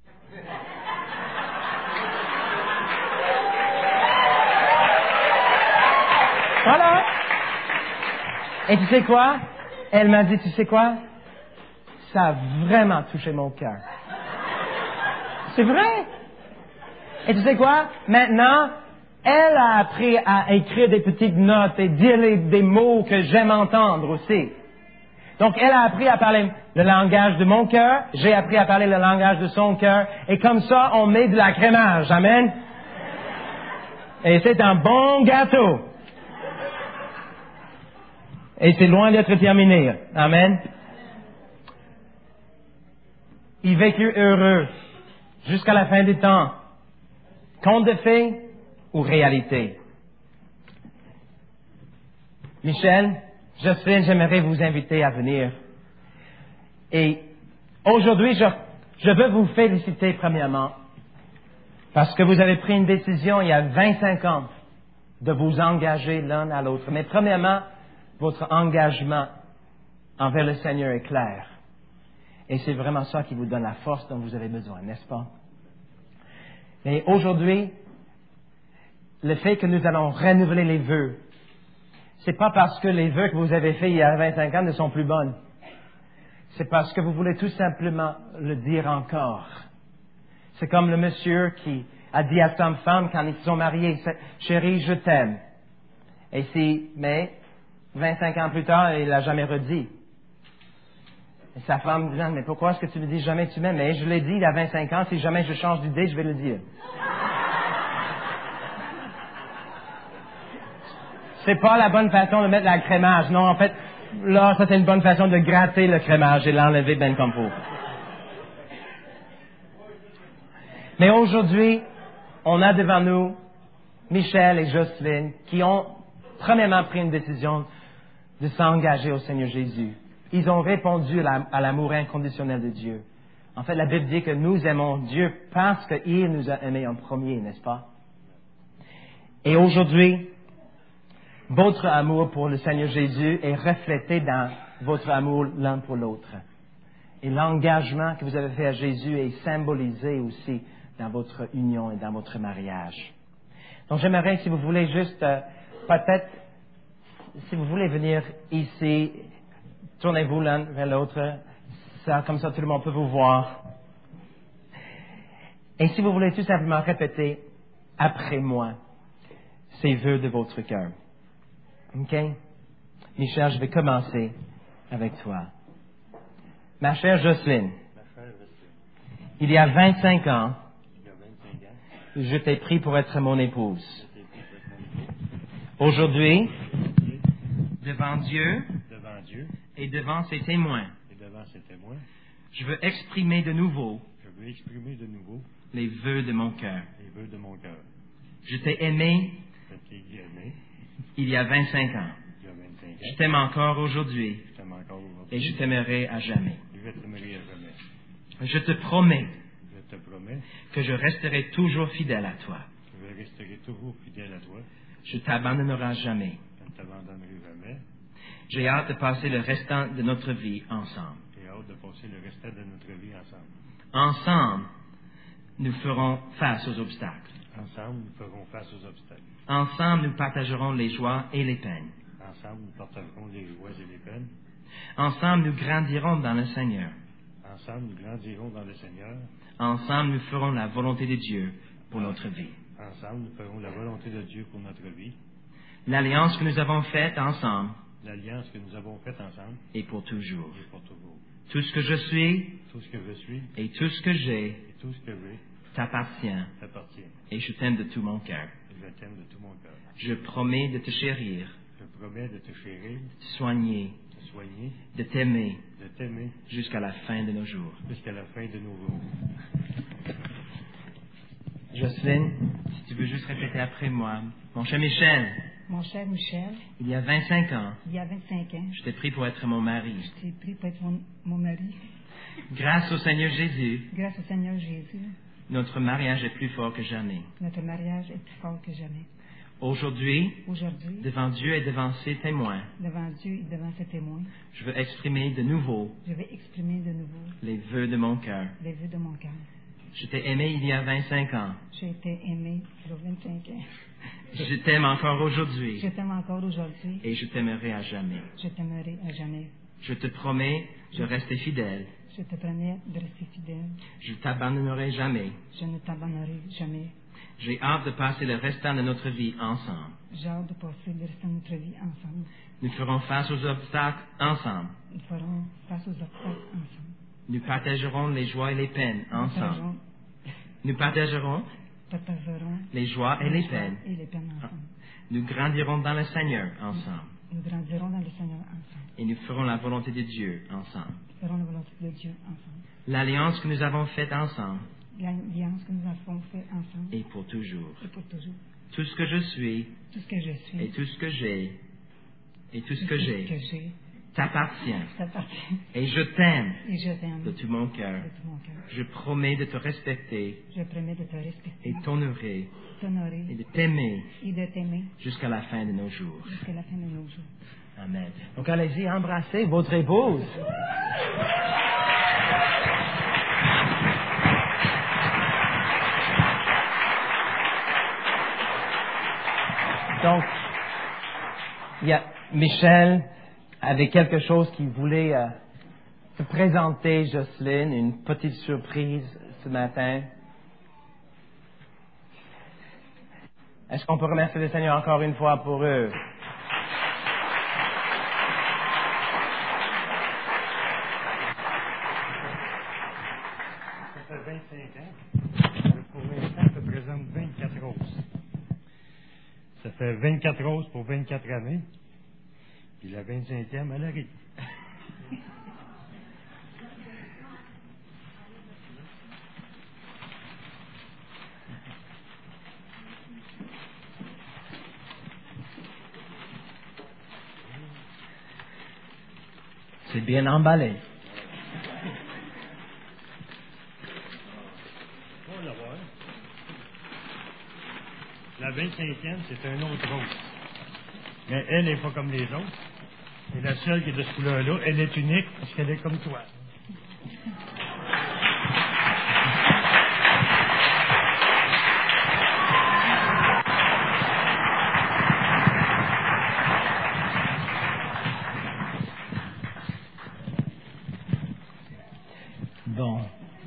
E: Voilà. Et tu sais quoi? Elle m'a dit, tu sais quoi? Ça a vraiment touché mon cœur. C'est vrai. Et tu sais quoi? Maintenant, elle a appris à écrire des petites notes et dire les, des mots que j'aime entendre aussi. Donc, elle a appris à parler le langage de mon cœur, j'ai appris à parler le langage de son cœur, et comme ça, on met de la crémage. Amen? Et c'est un bon gâteau. Et c'est loin d'être terminé. Amen? Ils vécurent heureux jusqu'à la fin du temps. Conte de fées ou réalité? Michel, Jocelyne, j'aimerais vous inviter à venir. Et aujourd'hui, je, je veux vous féliciter premièrement parce que vous avez pris une décision il y a vingt-cinq ans de vous engager l'un à l'autre. Mais premièrement, votre engagement envers le Seigneur est clair. Et c'est vraiment ça qui vous donne la force dont vous avez besoin, n'est-ce pas? Et aujourd'hui, le fait que nous allons renouveler les vœux, c'est pas parce que les vœux que vous avez faits il y a vingt-cinq ans ne sont plus bonnes. C'est parce que vous voulez tout simplement le dire encore. C'est comme le monsieur qui a dit à sa femme quand ils se sont mariés, chérie, je t'aime. Et si, mais, vingt-cinq ans plus tard, il l'a jamais redit. Et sa femme disant, mais pourquoi est-ce que tu me dis jamais tu m'aimes? Mais je l'ai dit il y a vingt-cinq ans, si jamais je change d'idée, je vais le dire. C'est pas la bonne façon de mettre la crémage. Non, en fait, là, ça c'est une bonne façon de gratter le crémage et l'enlever ben comme faut. Mais aujourd'hui, on a devant nous Michel et Jocelyne qui ont premièrement pris une décision de s'engager au Seigneur Jésus. Ils ont répondu à l'amour inconditionnel de Dieu. En fait, la Bible dit que nous aimons Dieu parce qu'il nous a aimés en premier, n'est-ce pas? Et aujourd'hui, votre amour pour le Seigneur Jésus est reflété dans votre amour l'un pour l'autre. Et l'engagement que vous avez fait à Jésus est symbolisé aussi dans votre union et dans votre mariage. Donc j'aimerais, si vous voulez, juste, euh, peut-être, si vous voulez venir ici, tournez-vous l'un vers l'autre, ça, comme ça tout le monde peut vous voir. Et si vous voulez tout simplement répéter après moi ces vœux de votre cœur. OK? Michel, je vais commencer avec toi. Ma chère Jocelyne, il y a vingt-cinq ans, je t'ai pris pour être mon épouse. Aujourd'hui, devant Dieu,
F: devant Dieu
E: et devant ses témoins,
F: et devant ses témoins,
E: je veux exprimer de nouveau
F: je veux exprimer de nouveau
E: les vœux de mon cœur.
F: les vœux de mon cœur.
E: Je t'ai aimé
F: Je t'ai aimé
E: il y a vingt-cinq ans.
F: il y a vingt-cinq
E: Je
F: ans.
E: t'aime encore aujourd'hui
F: Je t'aime encore aujourd'hui.
E: et je t'aimerai à jamais.
F: Je vais t'aimer à jamais.
E: Je te promets
F: Je te promets
E: que je resterai toujours fidèle à toi.
F: que je resterai toujours fidèle à toi.
E: Je t'abandonnerai jamais.
F: Je ne t'abandonnerai jamais.
E: J'ai hâte de passer le restant de notre vie ensemble.
F: J'ai hâte de passer le restant de notre vie ensemble.
E: Ensemble, nous ferons face aux obstacles.
F: Ensemble, nous ferons face aux obstacles.
E: Ensemble, nous partagerons les joies et les peines.
F: Ensemble, nous partagerons les joies et les peines.
E: Ensemble, nous grandirons dans le Seigneur.
F: Ensemble, nous grandirons dans le Seigneur.
E: Ensemble, nous ferons la volonté de Dieu pour notre vie.
F: Ensemble, nous ferons la volonté de Dieu pour notre vie.
E: L'alliance que nous avons faite ensemble
F: L'alliance que nous avons faite ensemble
E: est pour toujours.
F: est pour toujours.
E: Tout ce que je suis
F: Tout ce que je suis
E: et tout ce que j'ai
F: et tout ce que j'ai
E: t'appartient
F: t'appartient.
E: et je t'aime de tout mon cœur.
F: Je t'aime de tout mon cœur.
E: Je promets de te chérir,
F: Je promets de te chérir,
E: de te soigner,
F: de te soigner,
E: de t'aimer
F: de t'aimer
E: jusqu'à la fin de nos jours.
F: jusqu'à la fin de nos jours.
E: Jocelyne, si tu veux juste répéter après moi. Mon cher Michel,
G: Mon cher Michel,
E: il y a vingt-cinq ans,
G: il y a vingt-cinq ans,
E: je t'ai pris pour être mon mari.
G: je t'ai pris pour être mon, mon mari.
E: Grâce au Seigneur Jésus,
G: Grâce au Seigneur Jésus,
E: notre mariage est plus fort que jamais.
G: notre mariage est plus fort que jamais.
E: Aujourd'hui,
G: Aujourd'hui,
E: devant Dieu et devant ses témoins,
G: devant Dieu et devant ses témoins,
E: je veux exprimer de nouveau
G: je vais exprimer de nouveau
E: les vœux de mon cœur.
G: les vœux de mon cœur.
E: Je t'ai aimé il y a vingt-cinq ans.
G: J'ai été aimé il y a vingt-cinq ans.
E: Je t'aime encore aujourd'hui
G: Je t'aime encore aujourd'hui.
E: et je t'aimerai à jamais.
G: Je t'aimerai à jamais.
E: Je te promets de rester fidèle.
G: Je te promets de rester fidèle.
E: Je t'abandonnerai jamais.
G: Je ne t'abandonnerai jamais.
E: J'ai hâte de passer le restant de notre vie ensemble.
G: J'ai hâte de passer le reste de notre vie ensemble.
E: Nous ferons face aux obstacles ensemble.
G: Nous ferons face aux obstacles ensemble.
E: Nous partagerons les joies et les peines ensemble.
G: Nous
E: Nous partagerons
G: partagerons
E: les joies et les
G: joies
E: peines.
G: et les peines ensemble.
E: Nous grandirons dans le Seigneur ensemble.
G: Nous grandirons dans le Seigneur ensemble.
E: Et nous ferons la volonté de Dieu ensemble.
G: Nous ferons la volonté de Dieu ensemble.
E: L'alliance que nous avons faite ensemble
G: L'alliance que nous avons faite ensemble
E: est pour toujours.
G: est pour toujours.
E: Tout ce que je suis
G: Tout ce que je suis
E: et tout ce que j'ai et tout ce que
G: que
E: j'ai
G: j'ai
E: t'appartient.
G: t'appartient.
E: Et je t'aime
G: Et je t'aime
E: de tout mon cœur.
G: de tout mon cœur.
E: Je promets de te respecter
G: Je promets de te respecter,
E: et t'honorer et
G: t'honorer
E: de t'aimer
G: et de t'aimer
E: jusqu'à la fin de nos jours.
G: jusqu'à la fin de nos jours.
E: Amen. Donc allez-y, embrassez votre épouse. Donc, il y a Michel avait quelque chose qu'il voulait euh, te présenter, Jocelyne, une petite surprise ce matin. Est-ce qu'on peut remercier le Seigneur encore une fois pour eux?
F: vingt-quatre roses pour vingt-quatre années. Puis la vingt-cinquième, elle arrive.
E: C'est bien emballé.
F: On va la voir. La vingt-cinquième, c'est un autre rose. Mais elle n'est pas comme les autres. C'est la seule qui est de ce couleur-là. Elle est unique parce qu'elle est comme toi.
E: Bon.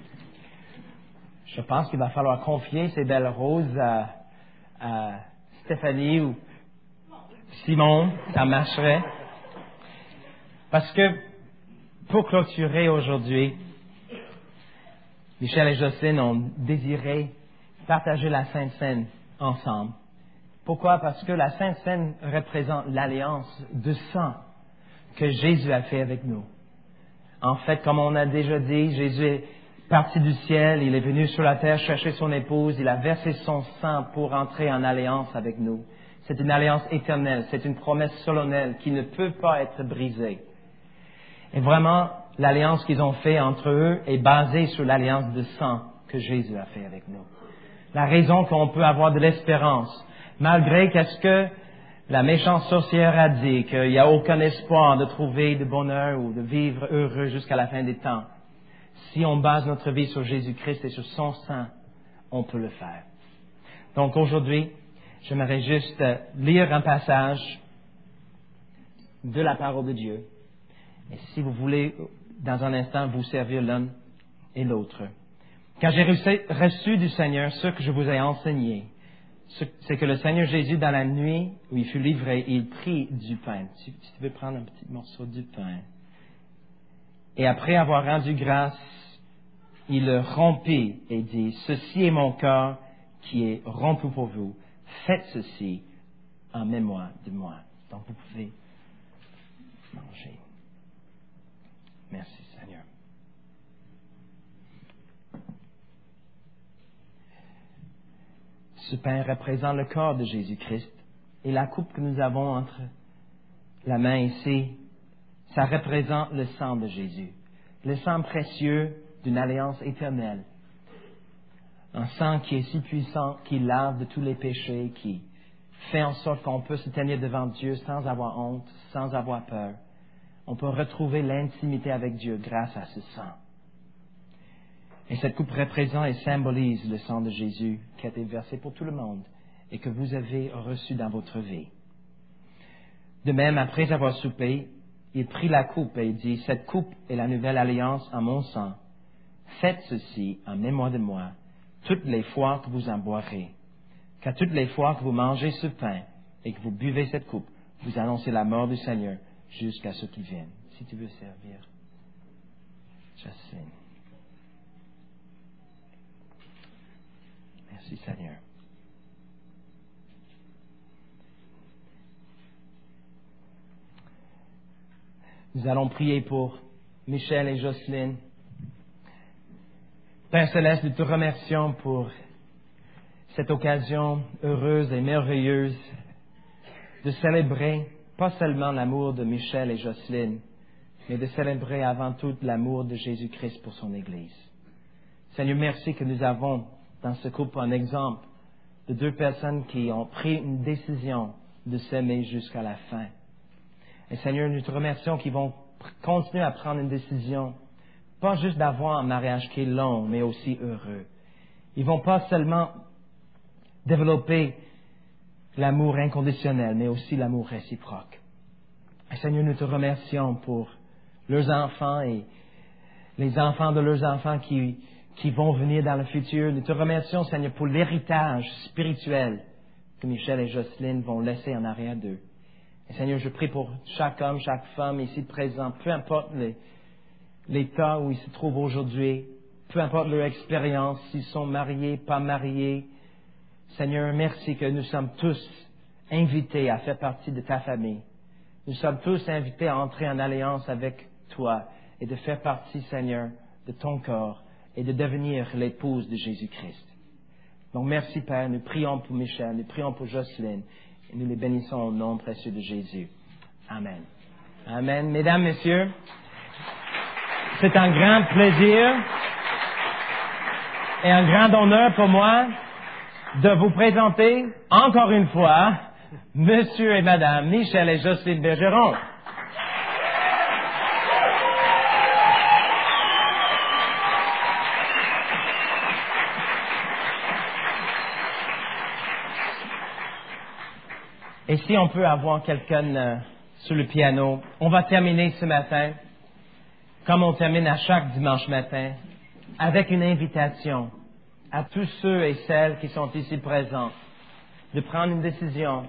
E: Je pense qu'il va falloir confier ces belles roses à, à Stéphanie ou Simon, ça marcherait. Parce que, pour clôturer aujourd'hui, Michel et Jocelyne ont désiré partager la Sainte Seine ensemble. Pourquoi? Parce que la Sainte Seine représente l'alliance de sang que Jésus a fait avec nous. En fait, comme on a déjà dit, Jésus est parti du ciel, il est venu sur la terre chercher son épouse, il a versé son sang pour entrer en alliance avec nous. C'est une alliance éternelle, c'est une promesse solennelle qui ne peut pas être brisée. Et vraiment, l'alliance qu'ils ont faite entre eux est basée sur l'alliance de sang que Jésus a fait avec nous. La raison qu'on peut avoir de l'espérance, malgré qu'est-ce que la méchante sorcière a dit, qu'il n'y a aucun espoir de trouver de bonheur ou de vivre heureux jusqu'à la fin des temps. Si on base notre vie sur Jésus-Christ et sur son sang, on peut le faire. Donc aujourd'hui, j'aimerais juste lire un passage de la parole de Dieu. Et si vous voulez, dans un instant, vous servir l'un et l'autre. Car j'ai reçu du Seigneur ce que je vous ai enseigné. C'est que le Seigneur Jésus, dans la nuit où il fut livré, il prit du pain. Si tu veux prendre un petit morceau du pain. Et après avoir rendu grâce, il le rompit et dit, « Ceci est mon corps qui est rompu pour vous. Faites ceci en mémoire de moi. » Donc vous pouvez manger. Merci Seigneur. Ce pain représente le corps de Jésus-Christ et la coupe que nous avons entre la main ici, ça représente le sang de Jésus, le sang précieux d'une alliance éternelle. Un sang qui est si puissant, qui lave de tous les péchés, qui fait en sorte qu'on peut se tenir devant Dieu sans avoir honte, sans avoir peur. On peut retrouver l'intimité avec Dieu grâce à ce sang. Et cette coupe représente et symbolise le sang de Jésus qui a été versé pour tout le monde et que vous avez reçu dans votre vie. De même, après avoir soupé, il prit la coupe et il dit, « Cette coupe est la nouvelle alliance en mon sang. Faites ceci en mémoire de moi, toutes les fois que vous en boirez. Car toutes les fois que vous mangez ce pain et que vous buvez cette coupe, vous annoncez la mort du Seigneur jusqu'à ce qu'il vienne. » Si tu veux servir, Jocelyne. Merci Seigneur. Nous allons prier pour Michel et Jocelyne. Père Céleste, nous te remercions pour cette occasion heureuse et merveilleuse de célébrer pas seulement l'amour de Michel et Jocelyne, mais de célébrer avant tout l'amour de Jésus-Christ pour son Église. Seigneur, merci que nous avons dans ce couple un exemple de deux personnes qui ont pris une décision de s'aimer jusqu'à la fin. Et Seigneur, nous te remercions qu'ils vont continuer à prendre une décision, pas juste d'avoir un mariage qui est long, mais aussi heureux. Ils vont pas seulement développer l'amour inconditionnel, mais aussi l'amour réciproque. Et Seigneur, nous te remercions pour leurs enfants et les enfants de leurs enfants qui, qui vont venir dans le futur. Nous te remercions, Seigneur, pour l'héritage spirituel que Michel et Jocelyne vont laisser en arrière d'eux. Et Seigneur, je prie pour chaque homme, chaque femme ici présent, peu importe les, l'état où ils se trouvent aujourd'hui, peu importe leur expérience, s'ils sont mariés, pas mariés. Seigneur, merci que nous sommes tous invités à faire partie de ta famille. Nous sommes tous invités à entrer en alliance avec toi et de faire partie, Seigneur, de ton corps et de devenir l'épouse de Jésus-Christ. Donc merci, Père. Nous prions pour Michel, nous prions pour Jocelyne et nous les bénissons au nom précieux de Jésus. Amen. Amen. Mesdames, Messieurs, c'est un grand plaisir et un grand honneur pour moi de vous présenter encore une fois Monsieur et Madame Michel et Jocelyne Bergeron. Et si on peut avoir quelqu'un euh, sur le piano, on va terminer ce matin, comme on termine à chaque dimanche matin, avec une invitation à tous ceux et celles qui sont ici présents de prendre une décision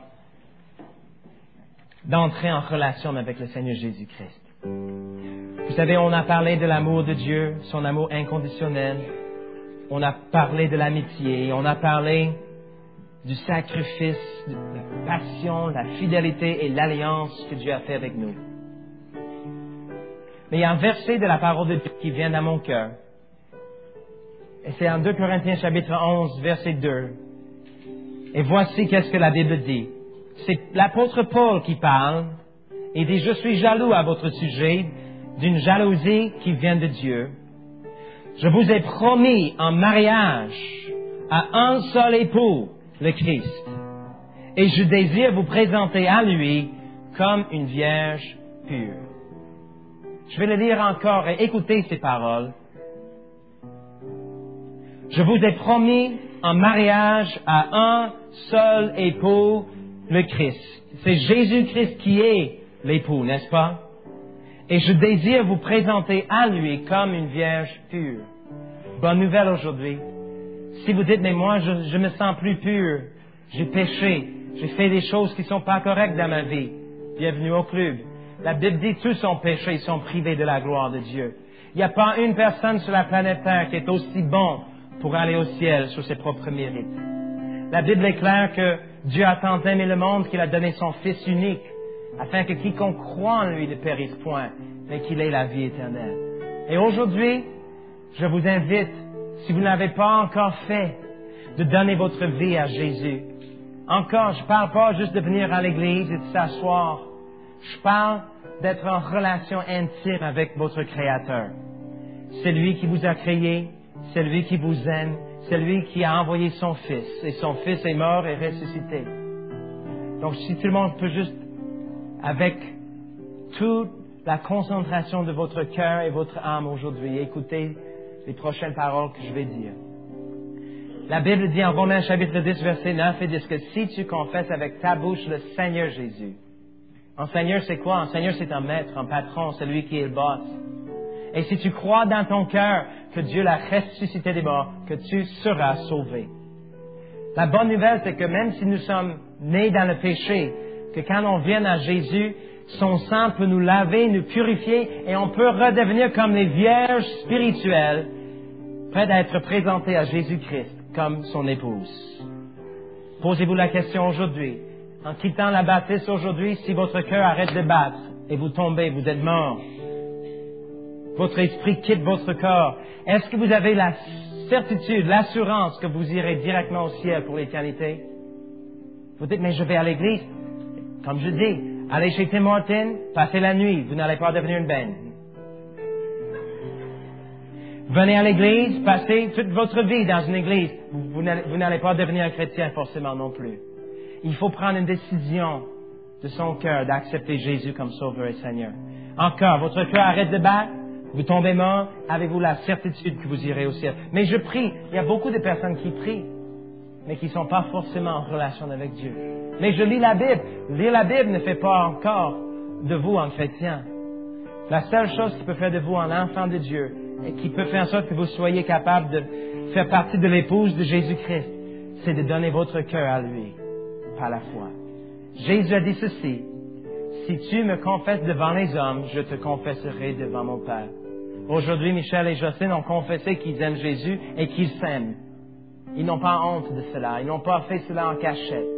E: d'entrer en relation avec le Seigneur Jésus-Christ. Vous savez, on a parlé de l'amour de Dieu, son amour inconditionnel. On a parlé de l'amitié, on a parlé du sacrifice, de la passion, la fidélité et l'alliance que Dieu a fait avec nous. Mais il y a un verset de la parole de Dieu qui vient à mon cœur. Et c'est en deux Corinthiens chapitre onze, verset deux. Et voici qu'est-ce que la Bible dit. C'est l'apôtre Paul qui parle. Il dit, je suis jaloux à votre sujet d'une jalousie qui vient de Dieu. Je vous ai promis en mariage à un seul époux, le Christ. Et je désire vous présenter à lui comme une vierge pure. Je vais le lire encore et écoutez ces paroles. Je vous ai promis en mariage à un seul époux, le Christ. C'est Jésus-Christ qui est l'époux, n'est-ce pas? Et je désire vous présenter à lui comme une vierge pure. Bonne nouvelle aujourd'hui. Si vous dites, mais moi, je, je me sens plus pur, j'ai péché, j'ai fait des choses qui sont pas correctes dans ma vie. Bienvenue au club. La Bible dit, tous ont péché, ils sont privés de la gloire de Dieu. Il n'y a pas une personne sur la planète Terre qui est aussi bon pour aller au ciel sur ses propres mérites. La Bible est claire que Dieu a tant aimé le monde qu'il a donné son Fils unique, afin que quiconque croit en lui ne périsse point, mais qu'il ait la vie éternelle. Et aujourd'hui, je vous invite, si vous n'avez pas encore fait, de donner votre vie à Jésus. Encore, je ne parle pas juste de venir à l'église et de s'asseoir. Je parle d'être en relation intime avec votre Créateur. C'est lui qui vous a créé, c'est lui qui vous aime, c'est lui qui a envoyé son Fils. Et son Fils est mort et ressuscité. Donc, si tout le monde peut juste, avec toute la concentration de votre cœur et votre âme aujourd'hui, écouter les prochaines paroles que je vais dire. La Bible dit en Romains chapitre dix, verset neuf, et dit que si tu confesses avec ta bouche le Seigneur Jésus, un Seigneur c'est quoi? Un Seigneur c'est un maître, un patron, celui qui est le boss. Et si tu crois dans ton cœur que Dieu l'a ressuscité des morts, que tu seras sauvé. La bonne nouvelle c'est que même si nous sommes nés dans le péché, que quand on vient à Jésus, son sang peut nous laver, nous purifier, et on peut redevenir comme les vierges spirituelles, prêtes à être présentées à Jésus-Christ comme son épouse. Posez-vous la question aujourd'hui. En quittant la baptiste aujourd'hui, si votre cœur arrête de battre et vous tombez, vous êtes mort, votre esprit quitte votre corps, est-ce que vous avez la certitude, l'assurance que vous irez directement au ciel pour l'éternité? Vous dites, mais je vais à l'église. Comme je dis, allez chez Tim Hortons, passez la nuit, vous n'allez pas devenir une benne. Venez à l'église, passez toute votre vie dans une église, vous, vous, n'allez, vous n'allez pas devenir un chrétien forcément non plus. Il faut prendre une décision de son cœur d'accepter Jésus comme Sauveur et Seigneur. Encore, votre cœur arrête de battre, vous tombez mort, avez-vous la certitude que vous irez au ciel? Mais je prie, il y a beaucoup de personnes qui prient, mais qui ne sont pas forcément en relation avec Dieu. Mais je lis la Bible. Lire la Bible ne fait pas encore de vous un chrétien. La seule chose qui peut faire de vous un enfant de Dieu et qui peut faire en sorte que vous soyez capable de faire partie de l'épouse de Jésus-Christ, c'est de donner votre cœur à lui, par la foi. Jésus a dit ceci, « Si tu me confesses devant les hommes, je te confesserai devant mon Père. » Aujourd'hui, Michel et Jocelyne ont confessé qu'ils aiment Jésus et qu'ils s'aiment. Ils n'ont pas honte de cela. Ils n'ont pas fait cela en cachette.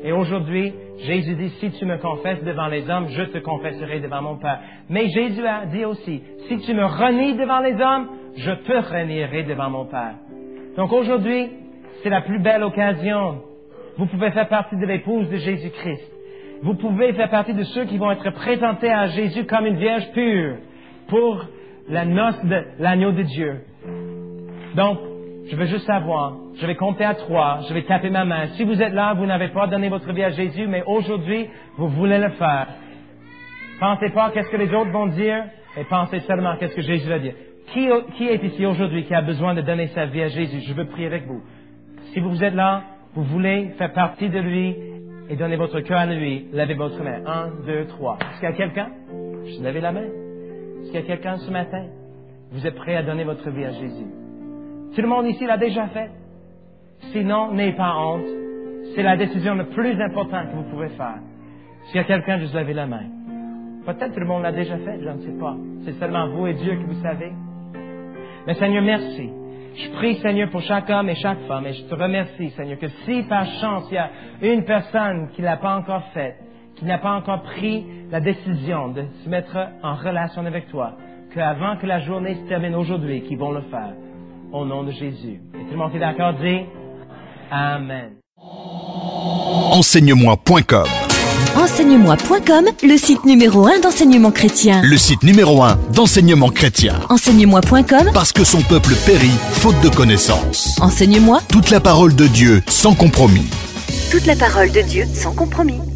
E: Et aujourd'hui, Jésus dit, si tu me confesses devant les hommes, je te confesserai devant mon Père. Mais Jésus a dit aussi, si tu me renies devant les hommes, je te renierai devant mon Père. Donc aujourd'hui, c'est la plus belle occasion. Vous pouvez faire partie de l'épouse de Jésus-Christ. Vous pouvez faire partie de ceux qui vont être présentés à Jésus comme une vierge pure pour la noce de l'agneau de Dieu. Donc, je veux juste savoir, je vais compter à trois, je vais taper ma main. Si vous êtes là, vous n'avez pas donné votre vie à Jésus, mais aujourd'hui, vous voulez le faire. Pensez pas qu'est-ce que les autres vont dire, et pensez seulement qu'est-ce que Jésus va dire. Qui, qui est ici aujourd'hui qui a besoin de donner sa vie à Jésus? Je veux prier avec vous. Si vous êtes là, vous voulez faire partie de lui et donner votre cœur à lui, levez votre main. Un, deux, trois. Est-ce qu'il y a quelqu'un? Je levez la main. Est-ce qu'il y a quelqu'un ce matin? Vous êtes prêt à donner votre vie à Jésus? Tout le monde ici l'a déjà fait. Sinon, n'ayez pas honte. C'est la décision la plus importante que vous pouvez faire. S'il y a quelqu'un, juste levez la main. Peut-être tout le monde l'a déjà fait, je ne sais pas. C'est seulement vous et Dieu que vous savez. Mais Seigneur, merci. Je prie, Seigneur, pour chaque homme et chaque femme, et je te remercie, Seigneur, que si par chance il y a une personne qui ne l'a pas encore faite, qui n'a pas encore pris la décision de se mettre en relation avec toi, qu'avant que la journée se termine aujourd'hui, qu'ils vont le faire. Au nom de Jésus. Et tout le monde est d'accord, dit Amen.
A: Enseigne-moi point com.
B: Enseigne-moi point com, le site numéro un d'enseignement chrétien.
A: Le site numéro un d'enseignement chrétien.
B: Enseigne-moi point com,
A: Parce que son peuple périt, faute de connaissance.
B: enseigne-moi
A: Toute la parole de Dieu, sans compromis.
B: toute la parole de Dieu sans compromis.